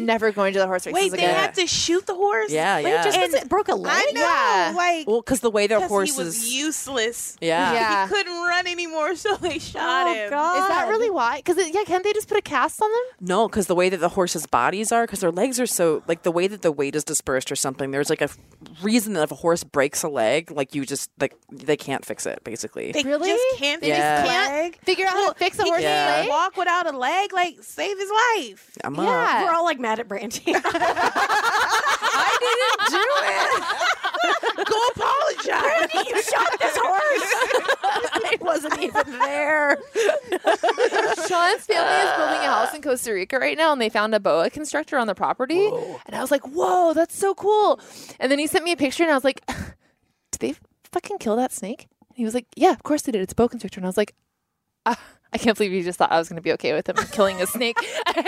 never going to the horse races Wait, they again. have to shoot the horse? Yeah, yeah. Just because it broke a leg? I know. Yeah. Like, Well, because the way their 'cause horses. he was useless. Yeah. Yeah. He couldn't run anymore, so they shot him. God. Is that really why? Because can't they just put a cast on them? No, because the way that the horses' bodies are, because their legs are so, like the way that the weight is dispersed or something, there's like a reason that if a horse breaks a leg, like you just, like, they can't fix it, basically. They Really? just can't fix Yeah. his Can't leg. figure out how to fix a He horse's Yeah. leg? walk without a leg, like save his life. I'm Yeah. We're all like mad at Brandy. Go apologize. You shot this horse. I wasn't even there. Sean's family is building a house in Costa Rica right now, and they found a boa constrictor on the property. And I was like, whoa, that's so cool. And then he sent me a picture, and I was like, did they fucking kill that snake? And he was like, yeah, of course they did. It's a boa constrictor. And I was like, I can't believe you just thought I was going to be okay with him killing a snake.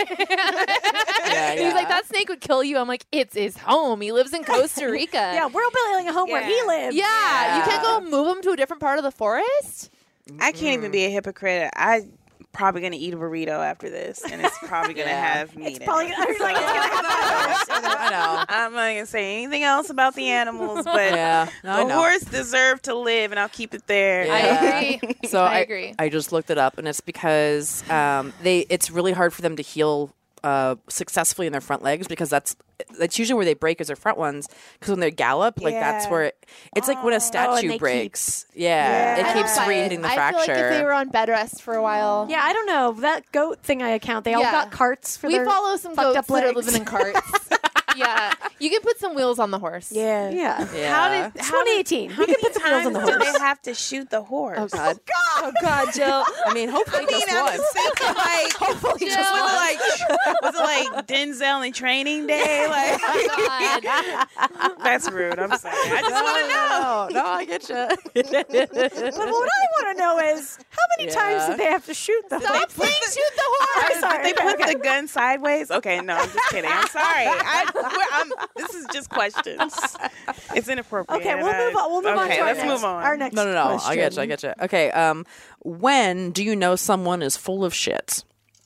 He's like, that snake would kill you. I'm like, it's his home. He lives in Costa Rica. Yeah, we're building a home where he lives. Yeah, you can't go move him to a different part of the forest. I can't even be a hypocrite. I'm probably gonna eat a burrito after this, and it's probably gonna have meat. It's probably gonna, it's gonna have I know. I'm not gonna say anything else about the animals, but Yeah. No, I the know. horse deserved to live, and I'll keep it there. Yeah. I agree. So I agree. I just looked it up, and it's because it's really hard for them to heal successfully in their front legs, because that's usually where they break is their front ones, because when they gallop, like that's Yeah. where it's like when a and statue they breaks. Yeah. It I keeps don't buy it. re-hitting the I fracture. feel like if they were on bed rest for a while. Yeah, I don't know. That goat thing I account, they all Yeah. got carts for We their follow some fucked goats up that are legs. living in carts. Yeah. You can put some wheels on the horse. Yeah. Yeah. Yeah. How did 2018. How many times on the do horse. they have to shoot the horse? Oh, God. Oh God, Jill. I mean, hopefully just I'm once. thinking like, was it like Denzel in Training Day? Like, God. that's rude. I'm sorry. I just want to know. No, I get you. But what I want to know is how many times did they have to shoot the Stop saying shoot the horse. I'm sorry. They put the gun sideways. Okay, no, I'm just kidding. I'm sorry. This is just questions. It's inappropriate. Okay, we'll move on. We'll move on Okay, to our let's next, move on. Our next No. I question. get you. I get you. Okay. When do you know someone is full of shit?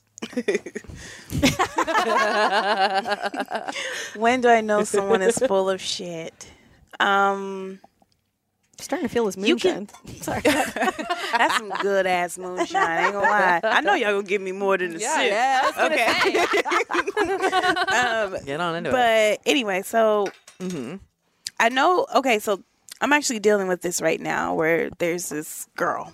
When do I know someone is full of shit? Starting to feel this You can- moonshine. Sorry. That's some good ass moonshine. I ain't gonna lie. I know y'all gonna give me more than a sip. Okay. Get on into it. But anyway, so I know. Okay, so I'm actually dealing with this right now, where there's this girl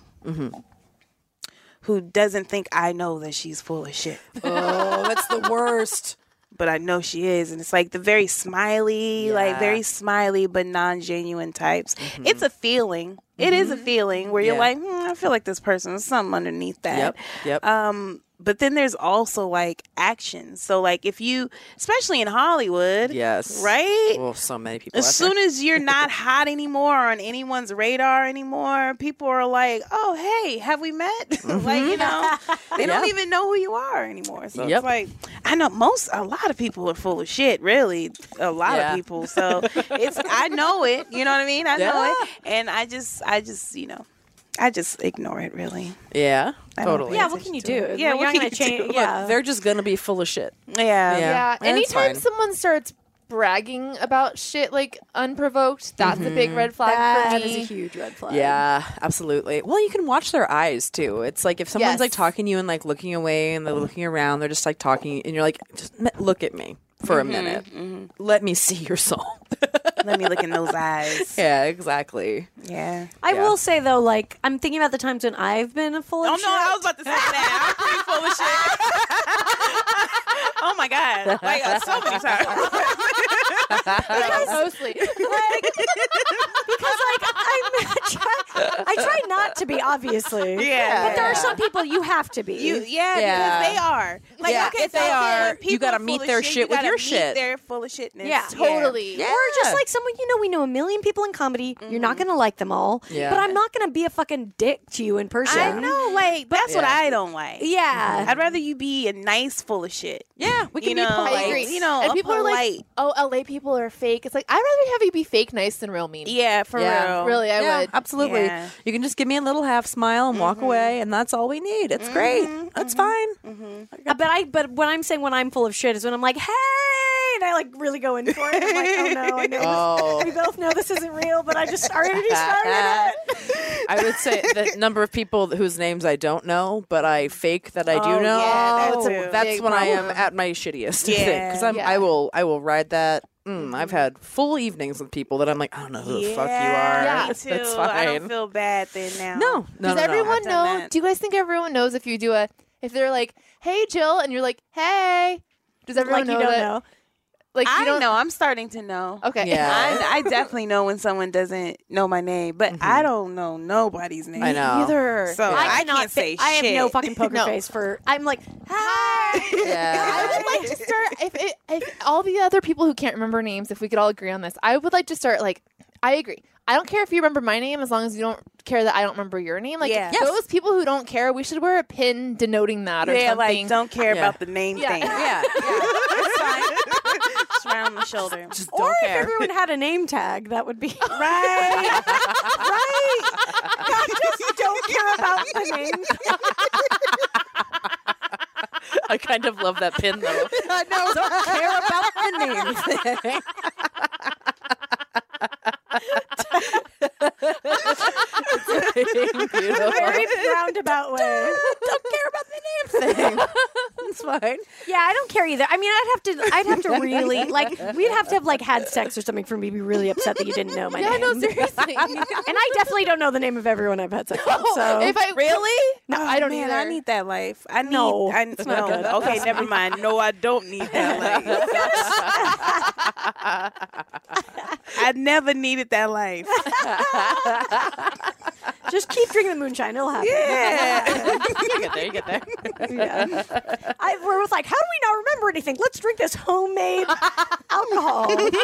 who doesn't think I know that she's full of shit, Oh, that's the worst. but I know she is, and it's like the very smiley, like very smiley but non-genuine types. It's a feeling. It is a feeling where you're Yeah. like, I feel like this person is something underneath that. Yep. But then there's also like actions. So like if you, especially in Hollywood, Yes. right? Well, so many people. As soon as you're not hot anymore or on anyone's radar anymore, people are like, "Oh, hey, have we met?" Like, you know, they don't even know who you are anymore. So Yep. it's like, I know a lot of people are full of shit. Really, a lot Yeah. of people. So I know it. You know what I mean? I know Yeah. it, and I just, you know, I just ignore it. Really. Yeah, I don't totally. pay Yeah, what can you do? attention to it. Yeah, Like, what you're can not you gonna do? change- Look, Yeah. They're just gonna be full of shit. Yeah. Yeah. Yeah. That's Anytime fine. someone starts bragging about shit like unprovoked, that's a big red flag for That me. is a huge red flag. Yeah, absolutely. Well, you can watch their eyes too. It's like if someone's like Yes. talking to you and like looking away and they're looking around, they're just like talking, and you're like, just look at me for a minute. Let me see your soul. Let me look in those eyes. Yeah, exactly. Yeah. I Yeah. will say though, like I'm thinking about the times when I've been full of Oh shit. no, I was about to say that. I'm pretty full of shit. Oh my god, like so many times. Mostly. Because like I try not to be, obviously. Yeah. But there are some people you have to be. Yeah. Because they are. Like, Yeah, okay, if they so are, when people you gotta are full meet of their shit, shit you with gotta your meet shit. Their full of shitness. Yeah. Totally. Yeah. Or just like someone, we know a million people in comedy. You're not going to like them all. Yeah. But I'm not going to be a fucking dick to you in person. I know, like that's what Yeah. I don't like. Yeah. I'd rather you be a nice full of shit. Yeah, we can You be know, polite. I agree. You know, and a people are like, polite- "Oh, LA people are fake." It's like I'd rather have you be fake nice than real mean. Yeah, for Yeah. real. Really, I Yeah, would. absolutely. Yeah. You can just give me a little half smile and walk away, and that's all we need. It's great. That's fine. But when I'm saying when I'm full of shit is when I'm like, hey, and I like really go in for it. I'm like, oh no, I know this. We both know this isn't real, but I just already started it. I would say the number of people whose names I don't know, but I fake that I do know. yeah, that too. That's Big when I am problem. at my shittiest. Yeah. Because I will ride that. I've had full evenings with people that I'm like, I don't know who the fuck you are. Yeah. Me too. That's fine. I don't feel bad then now. No. Does I've everyone done know? that. Do you guys think everyone knows if you do if they're like, hey, Jill, and you're like, hey, does everyone Like know you don't that? know. Like, you I don't know. I'm starting to know. Okay. Yeah. I definitely know when someone doesn't know my name, but I don't know nobody's name. I know. Either. So I cannot can't say I have shit. no fucking poker No. face for. I'm like, hi. Yeah. I would like to start if all the other people who can't remember names, if we could all agree on this, I would like to start like I agree. I don't care if you remember my name as long as you don't care that I don't remember your name. Like Yeah. those people who don't care, we should wear a pin denoting that or Yeah, something. like don't care Yeah. about the name Yeah. thing. Yeah. It's fine. Just around the shoulder. Just Or don't if care. everyone had a name tag, that would be Right. Right. Not just don't care about the name. I kind of love that pin though. I know. Don't care about the name thing. Beautiful. Very roundabout way. Don't care about the name thing. It's fine. Yeah, I don't care either. I mean, I'd have to really like. We'd have to have like had sex or something for me to be really upset that you didn't know my yeah, name. no, seriously. And I definitely don't know the name of everyone I've had sex with. So if I Really? No, I don't man, either. I need that life. I need. No, I, it's no. not good. Okay, never mind. No, I don't need that life. I never needed that life. just keep drinking the moonshine; it'll happen. Yeah. You get there. Yeah. We're both like, how do we not remember anything? Let's drink this homemade alcohol.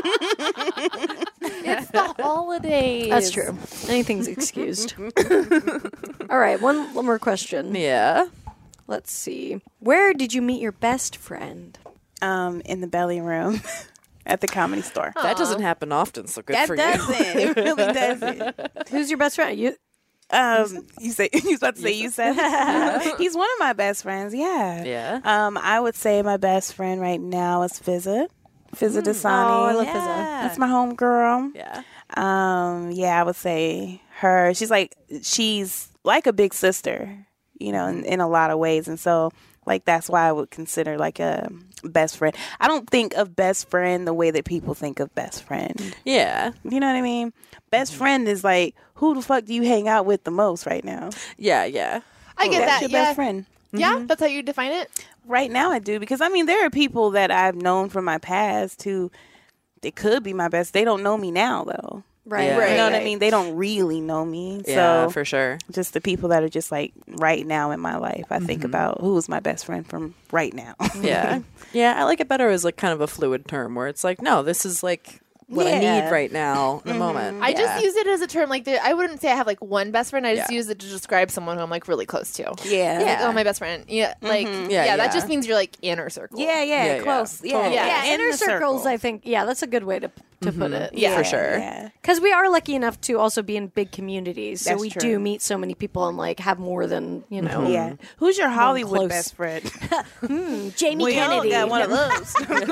It's the holidays. That's true. Anything's excused. All right, one more question. Yeah. Let's see. Where did you meet your best friend? In the belly room at the Comedy Store. That doesn't happen often, so good That for you. doesn't. It really doesn't. Who's your best friend? You. You say you was about to say you said he's one of my best friends. Yeah. Yeah. I would say my best friend right now is Fizza. Fizza Dasani. Oh, I love Fizza. That's my home girl. Yeah. Yeah, I would say her. She's like a big sister, you know, in a lot of ways, and so like that's why I would consider like a best friend. I don't think of best friend the way that people think of best friend. Yeah. You know what I mean? Best friend is like, who the fuck do you hang out with the most right now? Yeah. Yeah. I get That's that. your Yeah. best friend. Yeah, that's how you define it. Right now I do, because I mean there are people that I've known from my past who they could be my best. They don't know me now though. Right. Yeah. You know what I mean? They don't really know me. Yeah, So for sure. just the people that are just like right now in my life. I think about who's my best friend from right now. Yeah. Yeah, I like it better as like kind of a fluid term where it's like, no, this is like what I Yeah. need right now in the moment. I just use it as a term. Like, I wouldn't say I have like one best friend. I just Yeah. use it to describe someone who I'm like really close to. Yeah. Like, oh, my best friend. Yeah, like Yeah, that yeah. just means you're like inner circle. Yeah, Yeah, close. Yeah, totally. Yeah, Yeah, in inner the circles, circle. I think, yeah, that's a good way to put it. Yeah. For sure. Yeah. Because we are lucky enough to also be in big communities. So That's we true. do meet so many people and like have more than, you know. Yeah. Who's your Hollywood close. best friend? Jamie Kennedy. got one of those.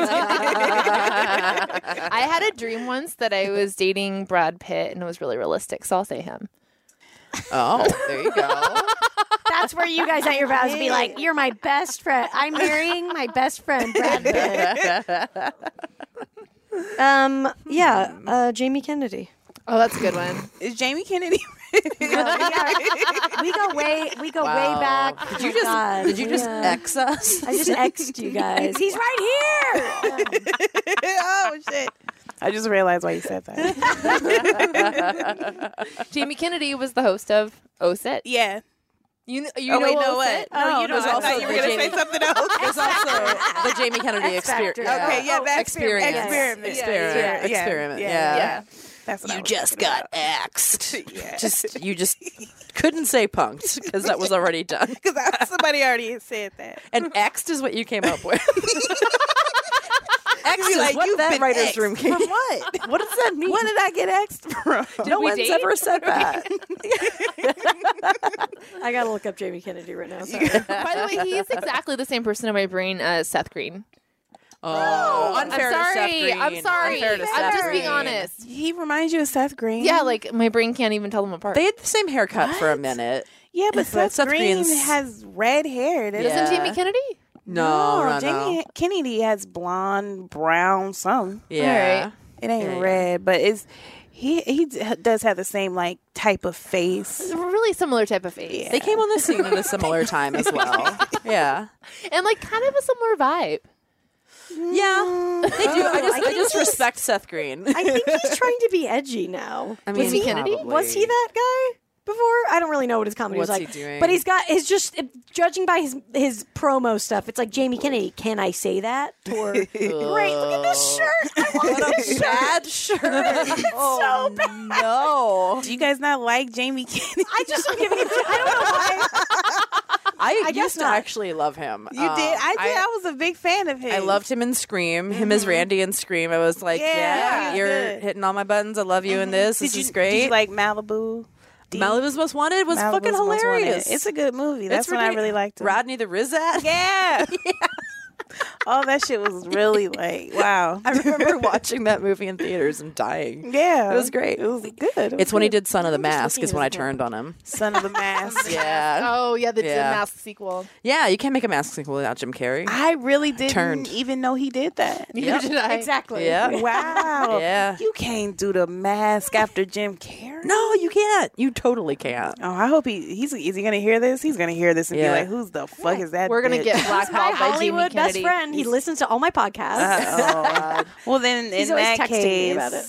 I had a dream once that I was dating Brad Pitt, and it was really realistic. So I'll say him. Oh, there you go. That's where you guys at your vows be like, you're my best friend. I'm marrying my best friend, Brad Pitt. Jamie Kennedy. Oh, that's a good one. Is Jamie Kennedy? We go way back. Did you just X us? I just X'd you guys. He's right here. Oh shit! I just realized why you said that. Jamie Kennedy was the host of OSIT. Yeah. You know Oh wait, no OSIT? what? No, you know. there's I also thought you were the gonna say Jamie- something else. There's also the Jamie Kennedy X Factor. experience. Okay, yeah, that experience. experiment. Experiment. Yeah. That's what I You was just thinking got about. axed. Yeah. You just couldn't say punked because that was already done. Because somebody already had said that. And X'd is what you came up with. X's. like, What you've that been writer's X'd room from what? What does that mean? When did I get X'd from? No we one's date? ever said that. I gotta look up Jamie Kennedy right now. Sorry. By the way, he's exactly the same person in my brain as Seth Green. Oh, unfair to Seth Green. I'm sorry. Unfair to I'm Seth just being Green. honest. He reminds you of Seth Green. Yeah, like my brain can't even tell them apart. They had the same haircut for a minute. Yeah, but Seth Green Green's- has red hair. Doesn't Yeah. Jamie Kennedy? No. Jamie Kennedy has blonde, brown, some. Yeah. It ain't Yeah. red, but it's he does have the same like type of face. It's a really similar type of face. They came on the scene at a similar time as well. Yeah. And like kind of a similar vibe. Yeah. They do. I just respect Seth Green. I think he's trying to be edgy now. I Was he Kennedy? probably. Was he that guy before? I don't really know what his comedy What's was he like. doing? But he's just judging by his promo stuff. It's like Jamie Kennedy. Can I say that? Or great, look at this shirt. I want this shirt. Bad shirt. so bad. No. Do you guys not like Jamie Kennedy? I just am giving him. I don't know why. I guess used to not. actually love him. You did. I did. I was a big fan of his. I loved him in Scream. Him as Randy in Scream. I was like, Yeah, he's you're good. hitting all my buttons. I love you in this. This is great. Did you like Malibu? Malibu's Most Wanted was Malibu's fucking Most Wanted. hilarious. It's a good movie. That's It's when I ridiculous. really liked it. Rodney the Rizat. Yeah. Oh, that shit was really like, wow. I remember watching that movie in theaters and dying. Yeah. It was great. It was good. It's when he did Son of the Mask looking is at when I his turned on him. Son of the Mask. Yeah. Oh yeah, the Yeah. Mask sequel. Yeah, you can't make a Mask sequel without Jim Carrey. I really didn't Turned. even know he did that. Neither did I. Exactly. Yeah. Wow. Yeah. You can't do the Mask after Jim Carrey. No, you can't. You totally can't. Oh, I hope is he gonna hear this? He's gonna hear this and Yeah. be like, "Who's the fuck is that?" We're gonna bitch? get My blackballed by Jamie Hollywood best Kennedy. friend. He listens to all my podcasts. Oh. Well, then He's in always that texting case, me about it.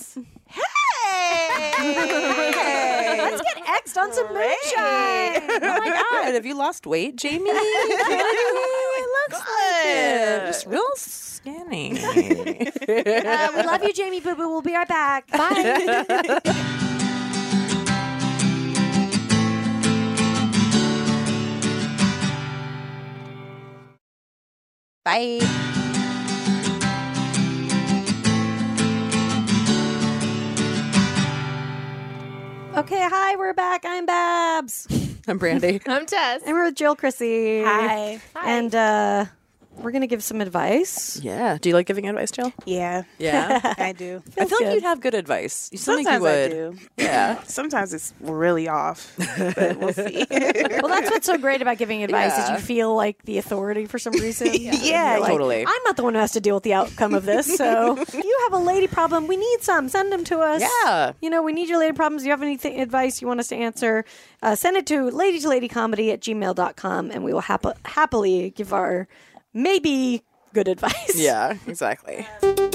Hey, Let's get X'd on some moonshine. Oh my God, have you lost weight, Jamie? It looks like it. Just real skinny. We love you, Jamie Boo Boo. We'll be right back. Bye. Bye. Okay, hi, we're back. I'm Babs. I'm Brandy. I'm Tess. And we're with Jill Chrissy. Hi. And we're going to give some advice. Yeah. Do you like giving advice, Jill? Yeah, Yeah. I do. I feel like good. you'd have good advice. You seem like you Sometimes would. I do. Yeah. Sometimes it's really off, but we'll see. Well, that's what's so great about giving advice is Yeah. you feel like the authority for some reason. Yeah, You're like, totally. I'm not the one who has to deal with the outcome of this. So if you have a lady problem, we need some. Send them to us. Yeah. You know, we need your lady problems. You have anything advice you want us to answer, send it to ladytoladycomedy@gmail.com and we will happily give our maybe good advice. Yeah, exactly.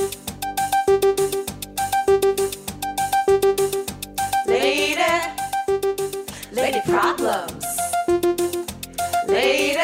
Lady problems. Lady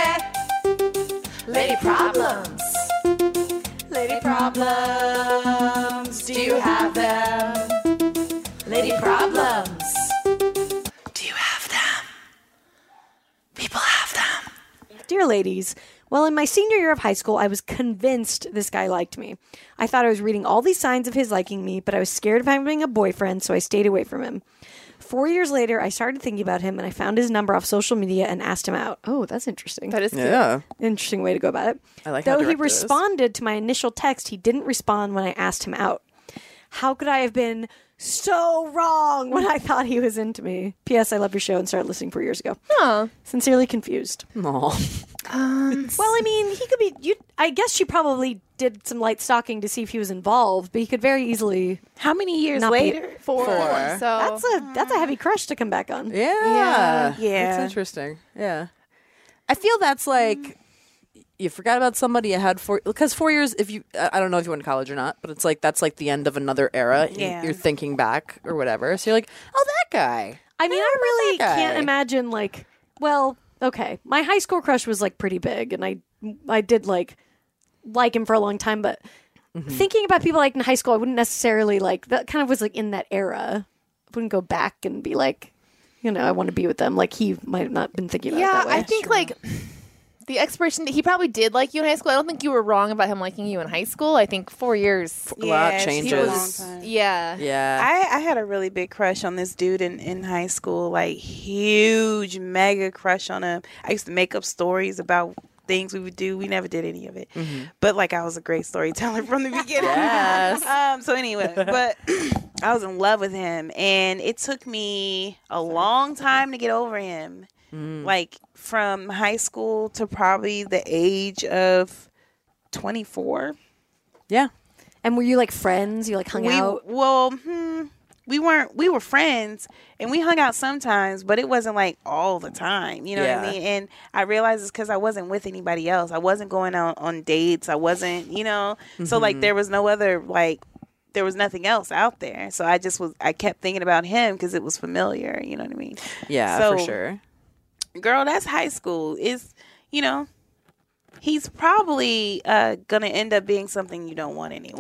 problems. Lady problems. Do you have them? Lady problems. Do you have them? People have them. Dear ladies, well, in my senior year of high school, I was convinced this guy liked me. I thought I was reading all these signs of his liking me, but I was scared of having a boyfriend, so I stayed away from him. 4 years later, I started thinking about him, and I found his number off social media and asked him out. Oh, that's interesting. That is cute. Yeah. Interesting way to go about it. I like how Though he direct it is. responded to my initial text, he didn't respond when I asked him out. How could I have been so wrong when I thought he was into me? P.S. I love your show and started listening 4 years ago. Aw. Sincerely confused. Aw. Well, I mean, he could be. I guess she probably did some light stalking to see if he was involved, but he could very easily. How many years Not be- later? Four. So That's a heavy crush to come back on. Yeah. Yeah. That's interesting. Yeah. I feel that's like you forgot about somebody you had because 4 years, if you, I don't know if you went to college or not, but it's like that's like the end of another era. Yeah. You're thinking back or whatever. So you're like, oh, that guy. I mean, I really that guy. can't imagine well, okay, my high school crush was like pretty big, and I did like him for a long time, but thinking about people like in high school, I wouldn't necessarily that kind of was like in that era. I wouldn't go back and be like, I want to be with them. Like he might have not been thinking about it yeah, that way. I think like the expiration date, he probably did like you in high school. I don't think you were wrong about him liking you in high school. I think 4 years. A lot Yeah, changes. she was a long time. Yeah. Yeah. I had a really big crush on this dude in high school, like huge, mega crush on him. I used to make up stories about things we would do. We never did any of it. But like I was a great storyteller from the beginning. Yes. So anyway, but I was in love with him, and it took me a long time to get over him. Like from high school to probably the age of 24. Yeah. And were you like friends? You like hung out? We were friends, and we hung out sometimes, but it wasn't like all the time. You know what I Yeah. mean? And I realized it's because I wasn't with anybody else. I wasn't going out on dates. I wasn't, so like there was no other, like, there was nothing else out there. So I kept thinking about him because it was familiar. You know what I mean? Yeah, So, for sure. Girl, that's high school. He's probably gonna end up being something you don't want anyway.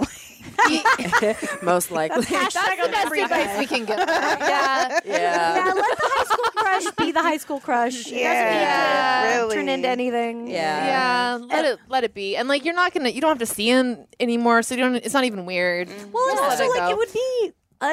Most likely. That's the best advice we can give her. Yeah. Yeah. Let the high school crush be the high school crush. It doesn't need to really. turn into anything. Yeah. Yeah, let it be. And like you don't have to see him anymore, so it's not even weird. Well, and Just let also it like go. it would be,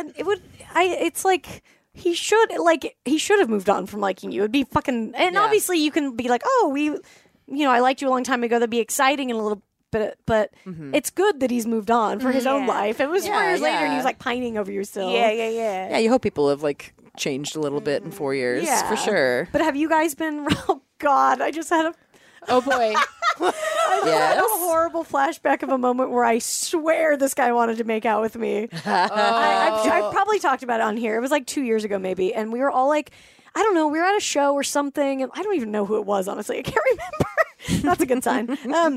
it's like he should have moved on from liking you. It'd be fucking, and Yeah. obviously you can be like, oh, I liked you a long time ago. That'd be exciting and a little bit, but it's good that he's moved on for his own life. It was 4 Yeah, years later, and he yeah. was like pining over you still. Yeah. Yeah, you hope people have like changed a little bit in 4 years, Yeah. for sure. But have you guys been? Oh God, I just had a Oh boy. had a horrible flashback of a moment where I swear this guy wanted to make out with me. I've probably talked about it on here. It was like 2 years ago, maybe, and we were all like, I don't know, we were at a show or something, and I don't even know who it was, honestly. I can't remember. That's a good sign.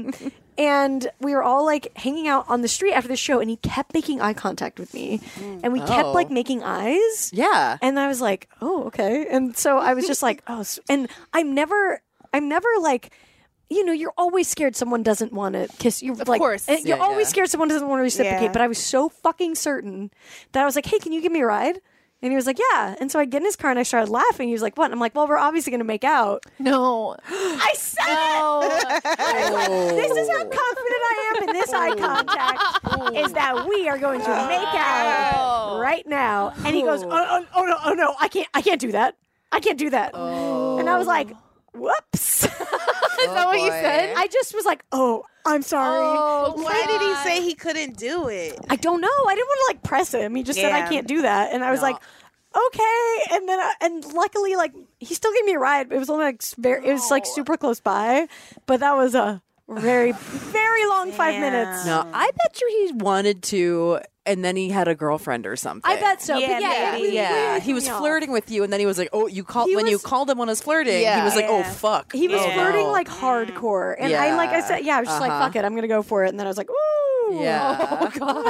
And we were all like hanging out on the street after the show, and he kept making eye contact with me, and we kept like making eyes. Yeah. And I was like, oh, okay. And so I was just like, oh, and I'm never like, you're always scared someone doesn't want to kiss you. Of course. And you're Yeah, always yeah. scared someone doesn't want to reciprocate. Yeah. But I was so fucking certain that I was like, hey, can you give me a ride? And he was like, yeah. And so I get in his car and I started laughing. He was like, what? And I'm like, well, we're obviously going to make out. No. I said it. I was like, this is how confident I am in this eye contact is that we are going to make out right now. And he goes, oh no, I can't do that. I can't do that. And I was like, whoops. Is that what you said? I just was like, oh, I'm sorry. Why did he say he couldn't do it? I don't know. I didn't want to like press him. He just said I Yeah. can't do that, and I was like, okay. And then and luckily, like he still gave me a ride. It was only like it was like super close by, but that was a very very long 5 minutes. No, I bet you he wanted to, and then he had a girlfriend or something. I bet so. Yeah, but yeah, maybe. Yeah, he was flirting with you, and then he was like, "Oh, you called He when you was- called him on his flirting." Yeah. He was like, "Oh, Yeah. fuck." He was Oh, flirting no. like hardcore, and Yeah. I said, yeah, I was just like, fuck it, I'm gonna go for it, and then I was like, ooh, Yeah.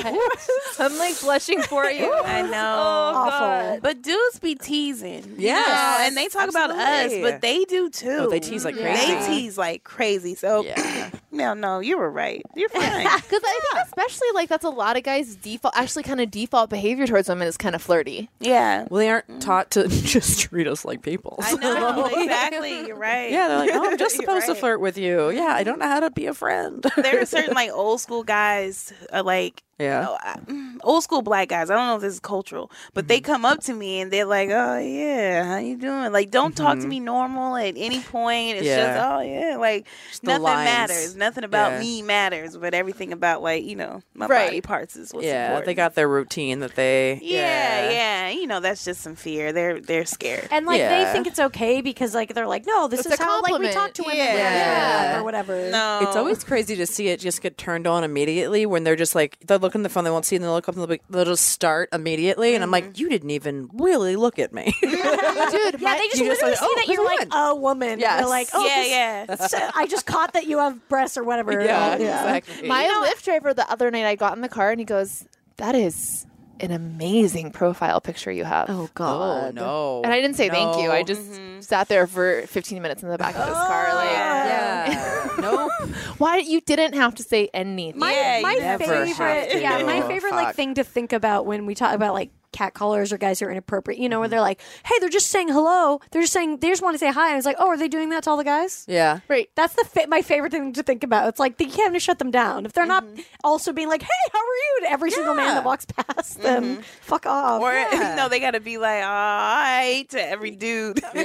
I'm like blushing for you. I know. awful. But dudes be teasing. Yes, And they talk about us, absolutely. but they do too. Oh, they tease like They crazy. tease like crazy. So, Yeah. no, you were right. You're fine. Because I think especially like that's a lot of guys' default behavior towards women is kind of flirty. Yeah. Well, they aren't taught to just treat us like people. I know. Exactly. You're right. Yeah, they're like, "Oh, I'm just You're supposed to right. flirt with you." Yeah, I don't know how to be a friend. There are certain like old school guys, like Yeah. old school black guys. I don't know if this is cultural, but they come up to me and they're like, "Oh yeah, how you doing?" Like, don't talk to me normal at any point. It's Yeah. just, "Oh yeah," like the nothing lines. matters. Nothing about Yeah. me matters, but everything about like my Right. body parts is what's Yeah, important. they got their routine that they. Yeah. That's just some fear. They're scared. And like Yeah. they think it's okay because like they're like, no, this It's is a how like we compliment. talk to women Yeah. or whatever. No, It's always crazy to see it just get turned on immediately when they're just like they'll look in the phone, they won't see, and they'll look up and they'll just start immediately, and I'm like, you didn't even really look at me. Dude, Yeah, they just You just literally like, see oh, that who's you're a like woman? a woman. Yes. They're like, oh, this- I just caught that you have breasts or whatever. Exactly. my Lyft driver the other night, I got in the car and he goes, "That is an amazing profile picture you have." Oh Oh God. no! And I didn't say thank you. No. I just sat there for 15 minutes in the back of his car. Like, yeah. Nope. why you didn't have to say anything? My Yeah, you my never favorite, have to. my favorite like Fuck. thing to think about when we talk about like catcallers or guys who are inappropriate, you know, where they're like, hey, they're just saying hello. They just want to say hi. And it's like, oh, are they doing that to all the guys? Yeah. Right. That's my favorite thing to think about. It's like, you can't to shut them down. If they're not also being like, hey, how are you? To every single man that walks past them, fuck off. Or no, they gotta be like, all right, to every dude. Right.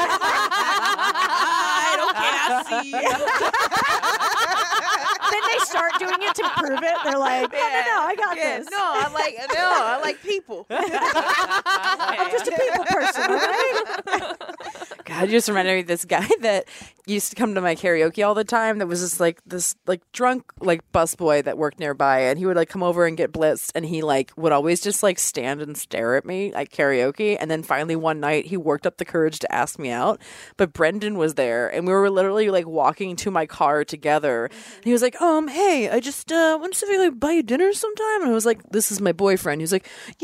I see you. Then they start doing it to prove it. They're like, no, I got this. No, I like people. I'm just a people person, all right? God, you just reminded me of this guy that used to come to my karaoke all the time. That was just this drunk busboy that worked nearby, and he would come over and get blitzed, and he would always just stand and stare at me at karaoke. And then finally one night he worked up the courage to ask me out, but Brendan was there, and we were literally walking to my car together. And he was like, hey, I just want to see if I buy you dinner sometime. And I was like, this is my boyfriend. He was like,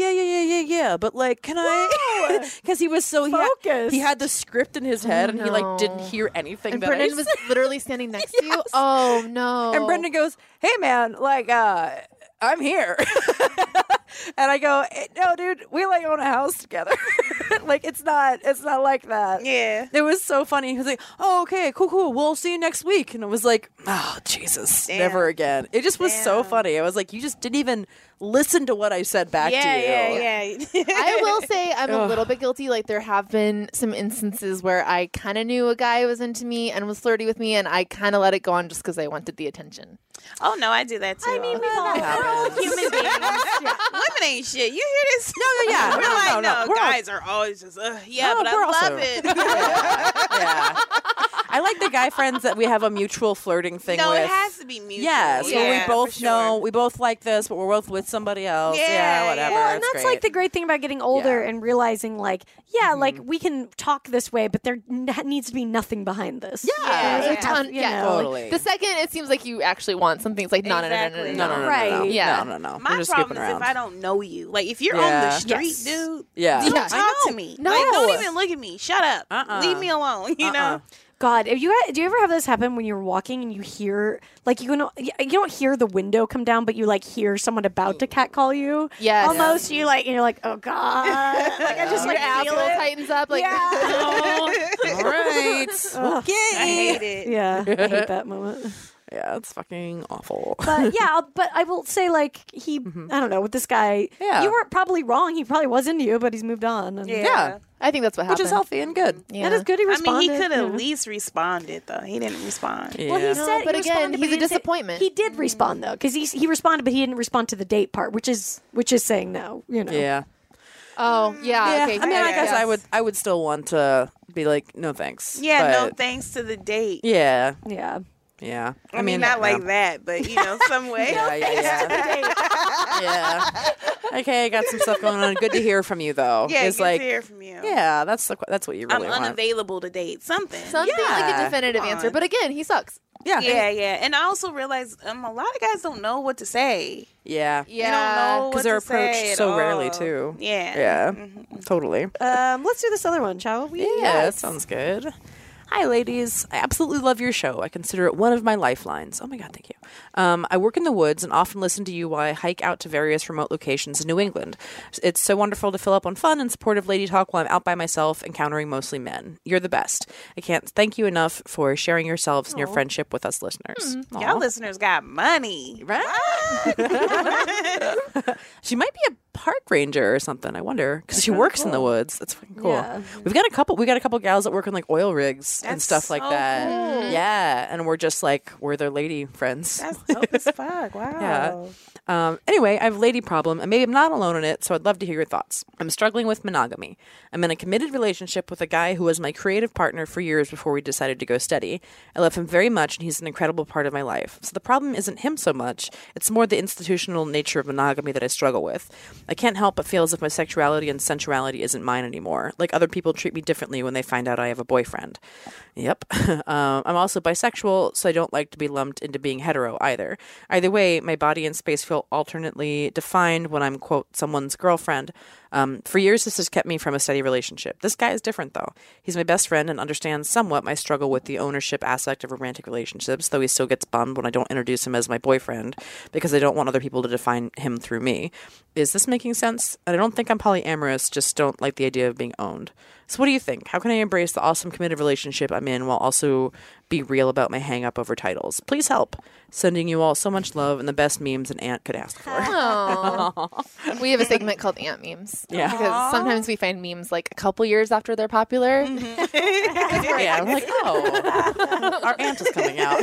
yeah, but can I? Because he was so focused. He had the script in his head, and he didn't hear anything. And that Brendan I was said. literally standing next to you. Oh no! And Brendan goes, "Hey man, I'm here." And I go, "No, dude, we own a house together. It's not like that." Yeah. It was so funny. He was like, "Oh, okay, cool. We'll see you next week." And I was like, "Oh, Jesus, Damn. never again." It just was so Damn. funny. I was like, "You just didn't even listen to what I said back to you." Yeah. I will say I'm a little bit guilty. There have been some instances where I kind of knew a guy was into me and was flirty with me, and I kind of let it go on just because I wanted the attention. Oh no, I do that too. I mean, we're all human beings. women ain't shit. You hear this? No, yeah. We're like, No, no, we're all- guys are always just, yeah, No, but we're I also- love it. Yeah. I like the guy friends that we have a mutual flirting thing No, with. it has to be mutual. Yeah, so we Yeah, both for sure. know, we both like this, but we're both with somebody else. Yeah, Yeah, whatever. yeah. Well, and It's that's great. the great thing about getting older Yeah. and realizing we can talk this way, but there needs to be nothing behind this. Yeah. There's A ton, yeah, Totally. The second it seems like you actually want something, it's like no. Exactly. No. Right. Yeah. No. My We're just problem scooping is around. if I don't know you. If you're on Yeah. the street, Yes. dude, Yeah. don't Yeah. talk to me. No. Don't even look at me. Shut up. Leave me alone. You know? God, do you ever have this happen when you're walking and you hear you don't hear the window come down, but you hear someone about to catcall you? Yes. Almost. You're like, oh God. I just Your asshole feel it. tightens up. All right. Okay. I hate it. Yeah, I hate that moment. Yeah, it's fucking awful. But but I will say he, I don't know, with this guy, Yeah. you weren't probably wrong. He probably was into you, but he's moved on. And Yeah. I think that's what happened. Which is healthy and good. Yeah. That is good. He I responded. mean, he could you at know. least responded, though. He didn't respond. Yeah. Well, he said, but he again, responded, he's but a he didn't say- disappointment. He did respond though, because he responded, but he didn't respond to the date part, which is saying no. You know. Yeah. Oh, yeah. Okay. I mean, I guess yes. I would still want to be like, no thanks. Yeah, no but thanks to the date. Yeah. Yeah. Yeah. I mean, not like that, but, some way. Yeah. Okay, I got some stuff going on. Good to hear from you, though. Yeah, it's good like, to hear from you. yeah, that's what you I'm really want. unavailable to date. Something. Something like Yeah. a definitive Come answer. on. But again, he sucks. Yeah. Yeah. And I also realize a lot of guys don't know what to say. Yeah. They don't know Because what they're to say approached at so rarely all. too. Yeah. Yeah. Totally. Let's do this other one, shall we? Yeah, that sounds good. Hi, ladies. I absolutely love your show. I consider it one of my lifelines. Oh my God, thank you. I work in the woods and often listen to you while I hike out to various remote locations in New England. It's so wonderful to fill up on fun and supportive lady talk while I'm out by myself, encountering mostly men. You're the best. I can't thank you enough for sharing yourselves and your friendship with us listeners. Aw. Y'all listeners got money. Right? She might be a park ranger or something. I wonder because she works in the woods. That's fucking cool. Yeah. We got a couple gals that work on oil rigs and That's stuff like so that. cool. Yeah, and we're just we're their lady friends. That's dope as fuck. Wow. Yeah. Anyway, I have a lady problem, and maybe I'm not alone in it, so I'd love to hear your thoughts. I'm struggling with monogamy. I'm in a committed relationship with a guy who was my creative partner for years before we decided to go steady. I love him very much, and he's an incredible part of my life. So the problem isn't him so much. It's more the institutional nature of monogamy that I struggle with. I can't help but feel as if my sexuality and sensuality isn't mine anymore. Like other people treat me differently when they find out I have a boyfriend. Yep. I'm also bisexual, so I don't like to be lumped into being hetero either. Either way, my body and space feel alternately defined when I'm, quote, someone's girlfriend. For years, this has kept me from a steady relationship. This guy is different, though. He's my best friend and understands somewhat my struggle with the ownership aspect of romantic relationships, though he still gets bummed when I don't introduce him as my boyfriend because I don't want other people to define him through me. Is this making sense? And I don't think I'm polyamorous, just don't like the idea of being owned. So what do you think? How can I embrace the awesome committed relationship I'm in while also be real about my hang up over titles? Please help. Sending you all so much love and the best memes an aunt could ask for. Oh. We have a segment called Ant Memes. Yeah. Because sometimes we find memes like a couple years after they're popular. Yeah, I'm like, oh, our aunt is coming out.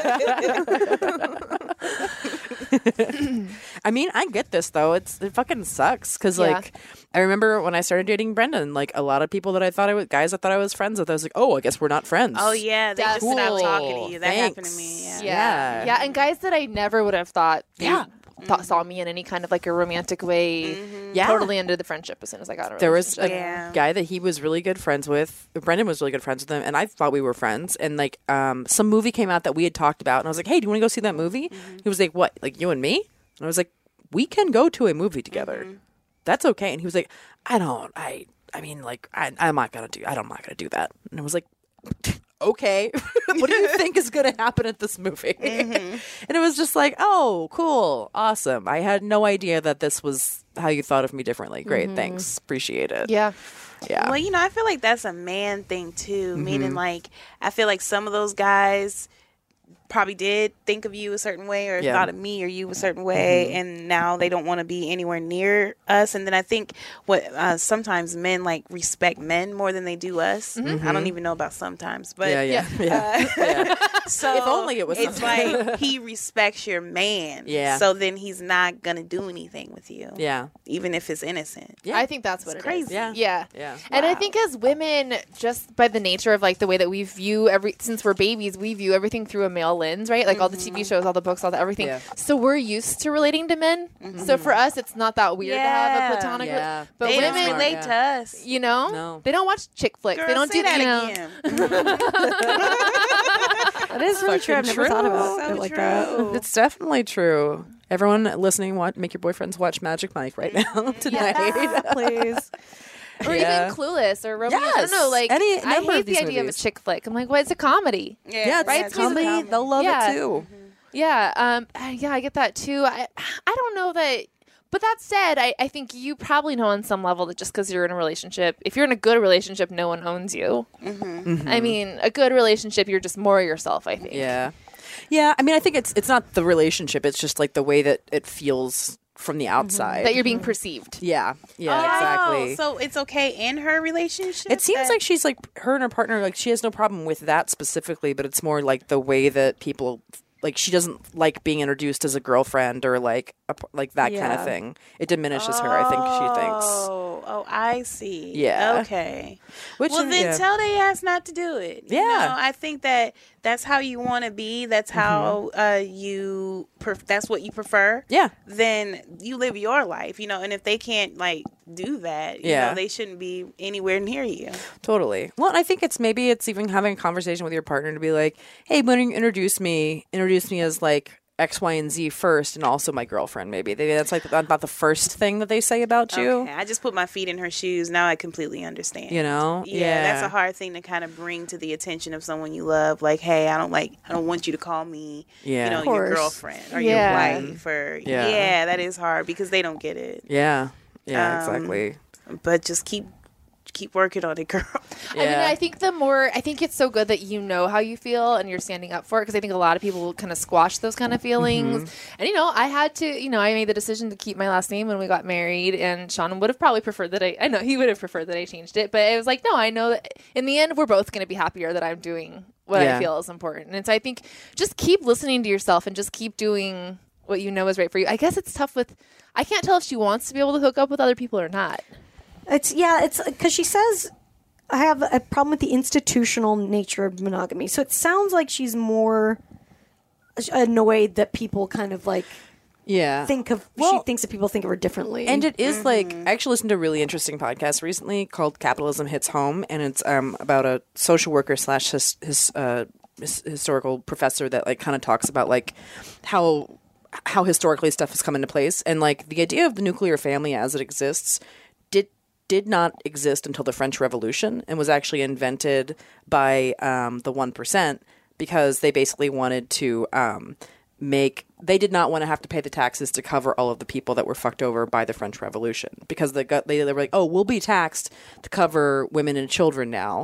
I mean, I get this though. It fucking sucks because like I remember when I started dating Brendan, like a lot of people that I thought guys I thought I was friends with, I was like, oh, I guess we're not friends. Oh yeah, they just Cool. stopped talking to you. That happened to Thanks. me. Yeah. Yeah. Yeah. And guys that I never would have thought saw me in any kind of like a romantic way. Yeah. Totally ended the friendship as soon as I got a There was a Yeah. guy that he was really good friends with. Brendan was really good friends with him, and I thought we were friends. And like, some movie came out that we had talked about, and I was like, "Hey, do you want to go see that movie?" He was like, "What? Like you and me?" And I was like, "We can go to a movie together. That's okay." And he was like, "I mean, like, I'm not gonna do that." And I was like, "Okay, what do you think is gonna happen at this movie?" And it was just like, "Oh, cool, awesome." I had no idea that this was how you thought of me differently. Great, thanks, appreciate it. Yeah. Yeah. Well, I feel like that's a man thing too. Meaning, like, I feel like some of those guys probably did think of you a certain way or thought of me or you a certain way, and now they don't want to be anywhere near us. And then I think what sometimes men like respect men more than they do us. I don't even know about sometimes, but Yeah. so If only it was it's sometimes. like he respects your man. Yeah. So then he's not gonna do anything with you. Yeah. Even if it's innocent. Yeah. I think that's what It's it is. crazy. Yeah. Yeah. Yeah. And I think as women, just by the nature of like the way that we view since we're babies, we view everything through a male lens, right? Like all the TV shows, all the books, all the everything. Yeah. So we're used to relating to men. So for us, it's not that weird to have a platonic. Yeah. But They women, don't relate to us. you know, No. they don't watch chick flicks. Girl, they don't say do that you know. again. That is really true. I've never thought about So it like that. true. It's definitely true. Everyone listening, make your boyfriends watch Magic Mike right now tonight. Please. Or Yeah. even Clueless or Romeo. I Yes. don't know. Like Any I number hate of the these idea of a movies. chick flick. I'm like, well, it's a comedy. Yeah, it's Right? a comedy. They'll love Yeah. it too. Yeah, I get that too. I don't know that, but that said, I think you probably know on some level that just because you're in a relationship, if you're in a good relationship, no one owns you. I mean, a good relationship, you're just more yourself. I think. Yeah. Yeah. I mean, I think it's not the relationship. It's just like the way that it feels from the outside. That you're being perceived. Yeah. Yeah. Oh, Exactly. So it's okay in her relationship? It seems that- like she's like her and her partner, like she has no problem with that specifically, but it's more like the way that people, like she doesn't like being introduced as a girlfriend or like that kind Yeah. of thing. It diminishes her, I think she thinks. Oh, I see. Yeah. Okay. Which Well, is- then yeah. tell they ass not to do it. You Yeah. know, I think that's how you want to be. That's how that's what you prefer. Yeah. Then you live your life, and if they can't like do that, you Yeah. know, they shouldn't be anywhere near you. Totally. Well, I think it's even having a conversation with your partner to be like, hey, when you introduce me as like X, Y, and Z first, and also my girlfriend. Maybe that's like not the first thing that they say about you. Okay, I just put my feet in her shoes. Now I completely understand. You know? Yeah, that's a hard thing to kind of bring to the attention of someone you love. Like, hey, I don't want you to call me, Yeah. Of your course. girlfriend or Yeah. your wife. Or Yeah. that is hard because they don't get it. Yeah. Yeah. Exactly. But just keep working on it, girl. I mean, I think it's so good that you know how you feel and you're standing up for it because I think a lot of people will kind of squash those kind of feelings. And, I had to, I made the decision to keep my last name when we got married, and Sean would have probably preferred that I know he would have preferred that I changed it, but it was like, no, I know that in the end we're both going to be happier that I'm doing what I feel is important. And so I think just keep listening to yourself and just keep doing what you know is right for you. I guess it's tough I can't tell if she wants to be able to hook up with other people or not. It's because she says I have a problem with the institutional nature of monogamy. So it sounds like she's more annoyed that people kind of like Yeah. she thinks that people think of her differently. And it is like, I actually listened to a really interesting podcast recently called Capitalism Hits Home, and it's about a social worker / historical professor that like kind of talks about like how historically stuff has come into place, and like the idea of the nuclear family as it exists did not exist until the French Revolution and was actually invented by the 1% because they basically wanted to they did not want to have to pay the taxes to cover all of the people that were fucked over by the French Revolution because they were like, oh, we'll be taxed to cover women and children now.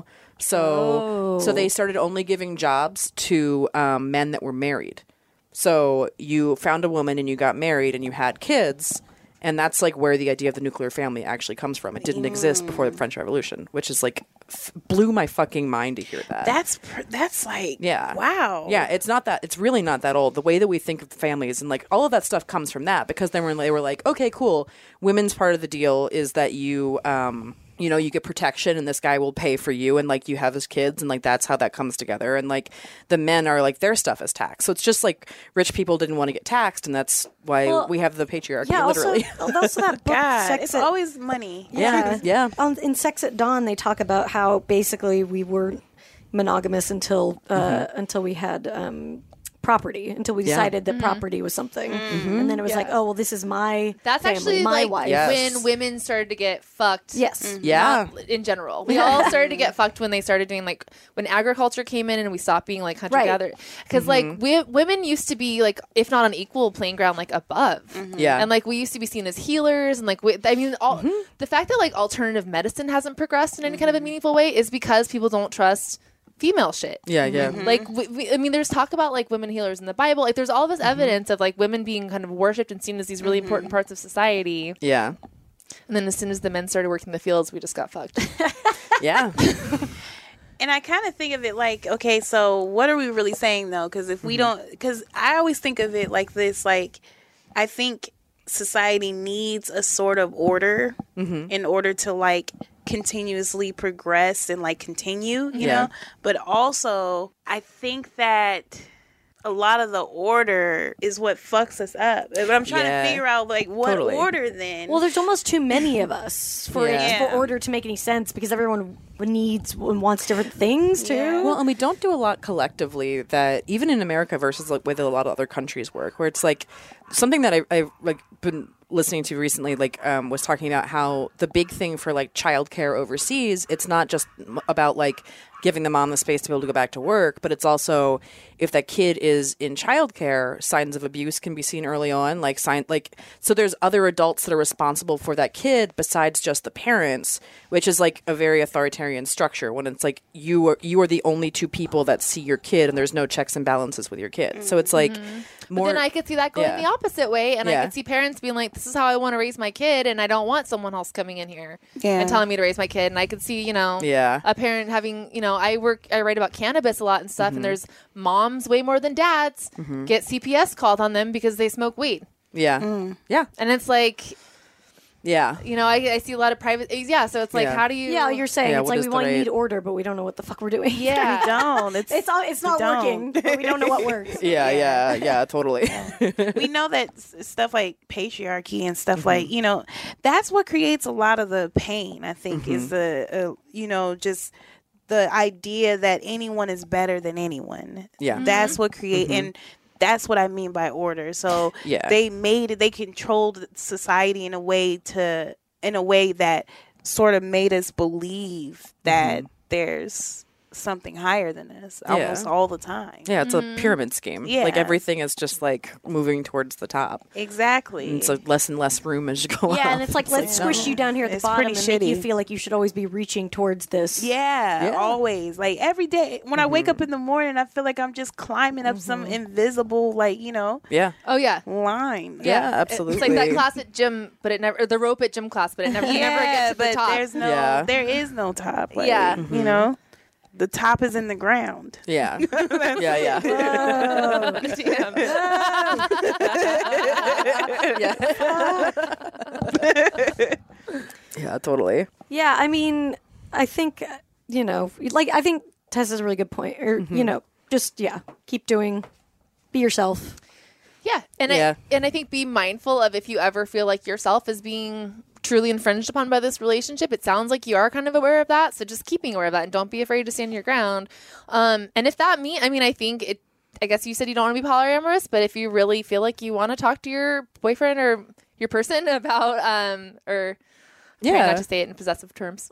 So they started only giving jobs to men that were married. So you found a woman and you got married and you had kids. And that's like where the idea of the nuclear family actually comes from. It didn't exist before the French Revolution, which is like blew my fucking mind to hear that. That's like, yeah, wow. Yeah, it's really not that old. The way that we think of families and like all of that stuff comes from that because then they were like, okay, cool. Women's part of the deal is that you you get protection and this guy will pay for you and like you have his kids and like that's how that comes together. And like the men are like their stuff is taxed. So it's just like rich people didn't want to get taxed and that's why we have the patriarchy, literally. Also that book, God, it's always money. Yeah. In Sex at Dawn, they talk about how basically we were monogamous until we had property, until we decided that property was something. And then it was like, oh, well, this is my That's family, actually my like wife. Yes. when women started to get fucked. Yes. Yeah. In general, we all started to get fucked when they started doing like when agriculture came in and we stopped being like hunter gatherer. Because like women used to be like, if not on equal playing ground, like above. Yeah. And like we used to be seen as healers and like the fact that like alternative medicine hasn't progressed in any kind of a meaningful way is because people don't trust female shit. Yeah. Like, I mean, there's talk about like women healers in the Bible. Like, there's all this evidence of like women being kind of worshipped and seen as these really important parts of society. Yeah. And then as soon as the men started working the fields, we just got fucked. Yeah. And I kind of think of it like, okay, so what are we really saying though? Because if we don't, because I always think of it like this, like, I think society needs a sort of order in order to like continuously progress and like continue, you know? But also, I think that a lot of the order is what fucks us up. But I'm trying to figure out like what order then. Well, there's almost too many of us for order to make any sense because everyone needs and wants different things too. Well, and we don't do a lot collectively that even in America versus like with a lot of other countries work where it's like something that I've like been listening to recently, like was talking about how the big thing for like childcare overseas, it's not just about like giving the mom the space to be able to go back to work, but it's also if that kid is in childcare, signs of abuse can be seen early on. So there's other adults that are responsible for that kid besides just the parents, which is like a very authoritarian structure when it's like you are the only two people that see your kid and there's no checks and balances with your kid. So it's like more. But then I could see that going the opposite way, and I could see parents being like, "This is how I want to raise my kid, and I don't want someone else coming in here and telling me to raise my kid." And I could see, a parent having, I write about cannabis a lot and stuff, and there's moms way more than dads get CPS called on them because they smoke weed. Yeah, and it's like. Yeah. I see a lot of private. Yeah, so it's like, how do you. Yeah, you're saying it's like we need order, but we don't know what the fuck we're doing. Yeah. We don't. It's not working, but we don't know what works. Yeah, totally. We know that stuff like patriarchy and stuff like, that's what creates a lot of the pain, I think, is the, just the idea that anyone is better than anyone. Yeah. That's what create and that's what I mean by order. So they controlled society in a way that sort of made us believe that there's something higher than us almost all the time. Yeah, it's a pyramid scheme. Yeah. Like everything is just like moving towards the top. Exactly. And so less and less room as you go up. Yeah, and it's like, let's squish you down here at the bottom and make you feel like you should always be reaching towards this. Yeah, always. Like every day when I wake up in the morning, I feel like I'm just climbing up some invisible, Yeah. Oh, yeah. line. Yeah, absolutely. It's like that class at gym, but it never, or the rope at gym class, but it never gets to the top. There is no top. Like, the top is in the ground. Yeah. Yeah. Yeah, totally. Yeah, I mean, I think, I think Tess has a really good point. Or, just, keep be yourself. Yeah. And I think be mindful of if you ever feel like yourself is being truly infringed upon by this relationship. It sounds like you are kind of aware of that. So just keeping aware of that and don't be afraid to stand your ground. And if that I think I guess you said you don't want to be polyamorous, but if you really feel like you want to talk to your boyfriend or your person about, or Try Yeah. not to say it in possessive terms.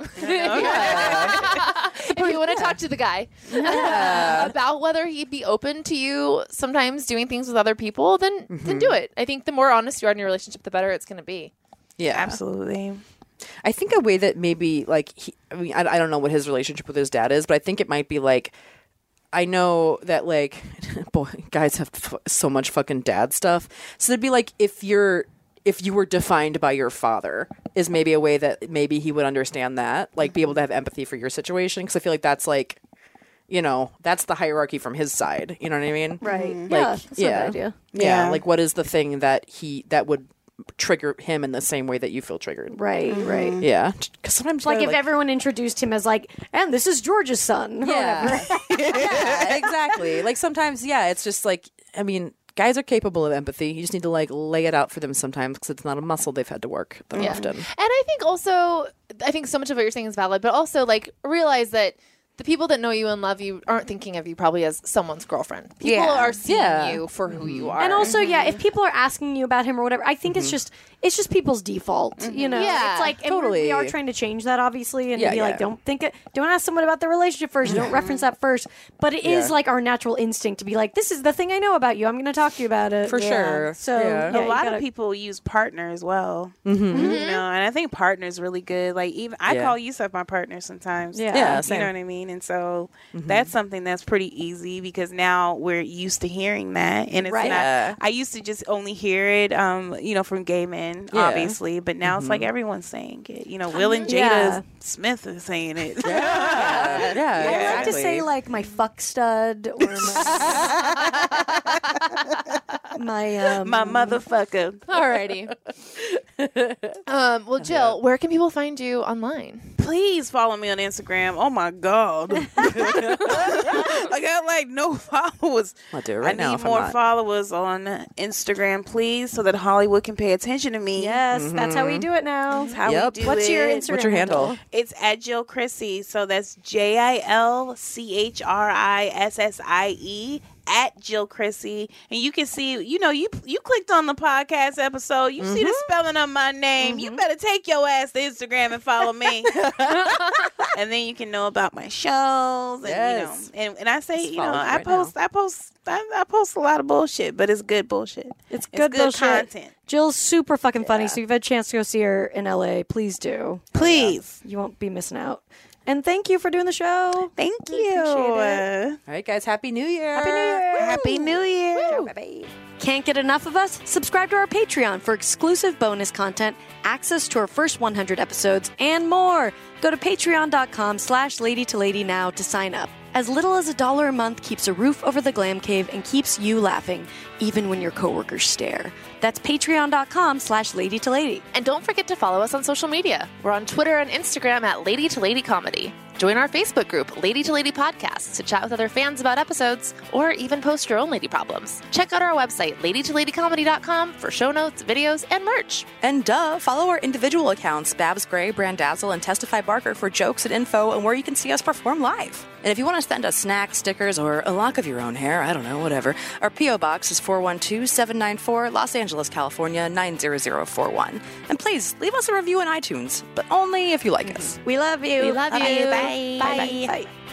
If you want to talk to the guy about whether he'd be open to you sometimes doing things with other people, then do it. I think the more honest you are in your relationship, the better it's going to be. Yeah. Absolutely. I think a way that maybe like I don't know what his relationship with his dad is, but I think it might be like, I know that like boy, guys have so much fucking dad stuff. So it'd be like if you were defined by your father is maybe a way that maybe he would understand that, like be able to have empathy for your situation. Because I feel like that's like, you know, that's the hierarchy from his side. You know what I mean? Right. Like, Yeah. That's a good idea. Yeah. Yeah. Like what is the thing that would trigger him in the same way that you feel triggered? Right. Right. Yeah. Because sometimes Like you if gotta, everyone introduced him as like, and this is George's son. or whatever. yeah, exactly. Like sometimes, yeah, it's just like, I mean, guys are capable of empathy. You just need to like lay it out for them sometimes because it's not a muscle they've had to work that often. And I think also, so much of what you're saying is valid, but also like realize that the people that know you and love you aren't thinking of you probably as someone's girlfriend. People Yeah. are seeing Yeah. you for who you are. And also, if people are asking you about him or whatever, I think it's just people's default. You know, Yeah, it's like and totally. we are trying to change that, obviously, and Yeah, be like, yeah. don't ask someone about their relationship first. Don't reference that first. But it is Yeah. like our natural instinct to be like, this is the thing I know about you. I'm going to talk to you about it For sure. So Yeah. yeah, A you lot gotta- of people use partner as well. You know, and I think partner is really good. Like even I Yeah. call Yusuf my partner sometimes. Yeah. Yeah, You same. know what I mean? And so that's something that's pretty easy because now we're used to hearing that. And it's Right. not Yeah. I used to just only hear it you know, from gay men, Yeah. obviously. But now it's like everyone's saying it. You know, Will and Jada Yeah. Smith is saying it. Yeah, I like exactly. to say like my fuck stud or my My motherfucker. Alrighty. Well, Jill, where can people find you online? Please follow me on Instagram. Oh my God. I got like no followers. I'll do it right I now need if I'm more not. followers on Instagram, please, so that Hollywood can pay attention to me. yes, that's how we do it now. That's how Yep. we do What's it. your Instagram What's your handle? It's at Jill Chrissy. So that's JILCHRISSIE at Jill Chrissy. And you can see, you know, you clicked on the podcast episode. You see the spelling of my name. You better take your ass to Instagram and follow me. And then you can know about my shows. And, Yes. you know, and I say, Just you know, follow me I right now. post a lot of bullshit, but it's good bullshit. It's good bullshit. content. Jill's super fucking funny, so if you've had a chance to go see her in LA, please do. Please. You won't be missing out. And thank you for doing the show. Thank you. appreciate All right, guys. Happy New Year. Happy New Year. Happy New Year. Can't get enough of us? Subscribe to our Patreon for exclusive bonus content, access to our first 100 episodes, and more. Go to patreon.com/lady2lady now to sign up. As little as $1 a month keeps a roof over the glam cave and keeps you laughing, even when your coworkers stare. That's patreon.com/lady2lady. And don't forget to follow us on social media. We're on Twitter and Instagram at Lady to Lady Comedy. Join our Facebook group, Lady to Lady Podcasts, to chat with other fans about episodes or even post your own lady problems. Check out our website, ladytoladycomedy.com, for show notes, videos, and merch. And follow our individual accounts, Babs Gray, Brandazzle, and Testify Barker for jokes and info and where you can see us perform live. And if you want to send us snacks, stickers, or a lock of your own hair, I don't know, whatever, our P.O. Box is 412-794, Los Angeles, California, 90041. And please, leave us a review on iTunes, but only if you like us. We love you. We love you. Bye. Bye. Bye.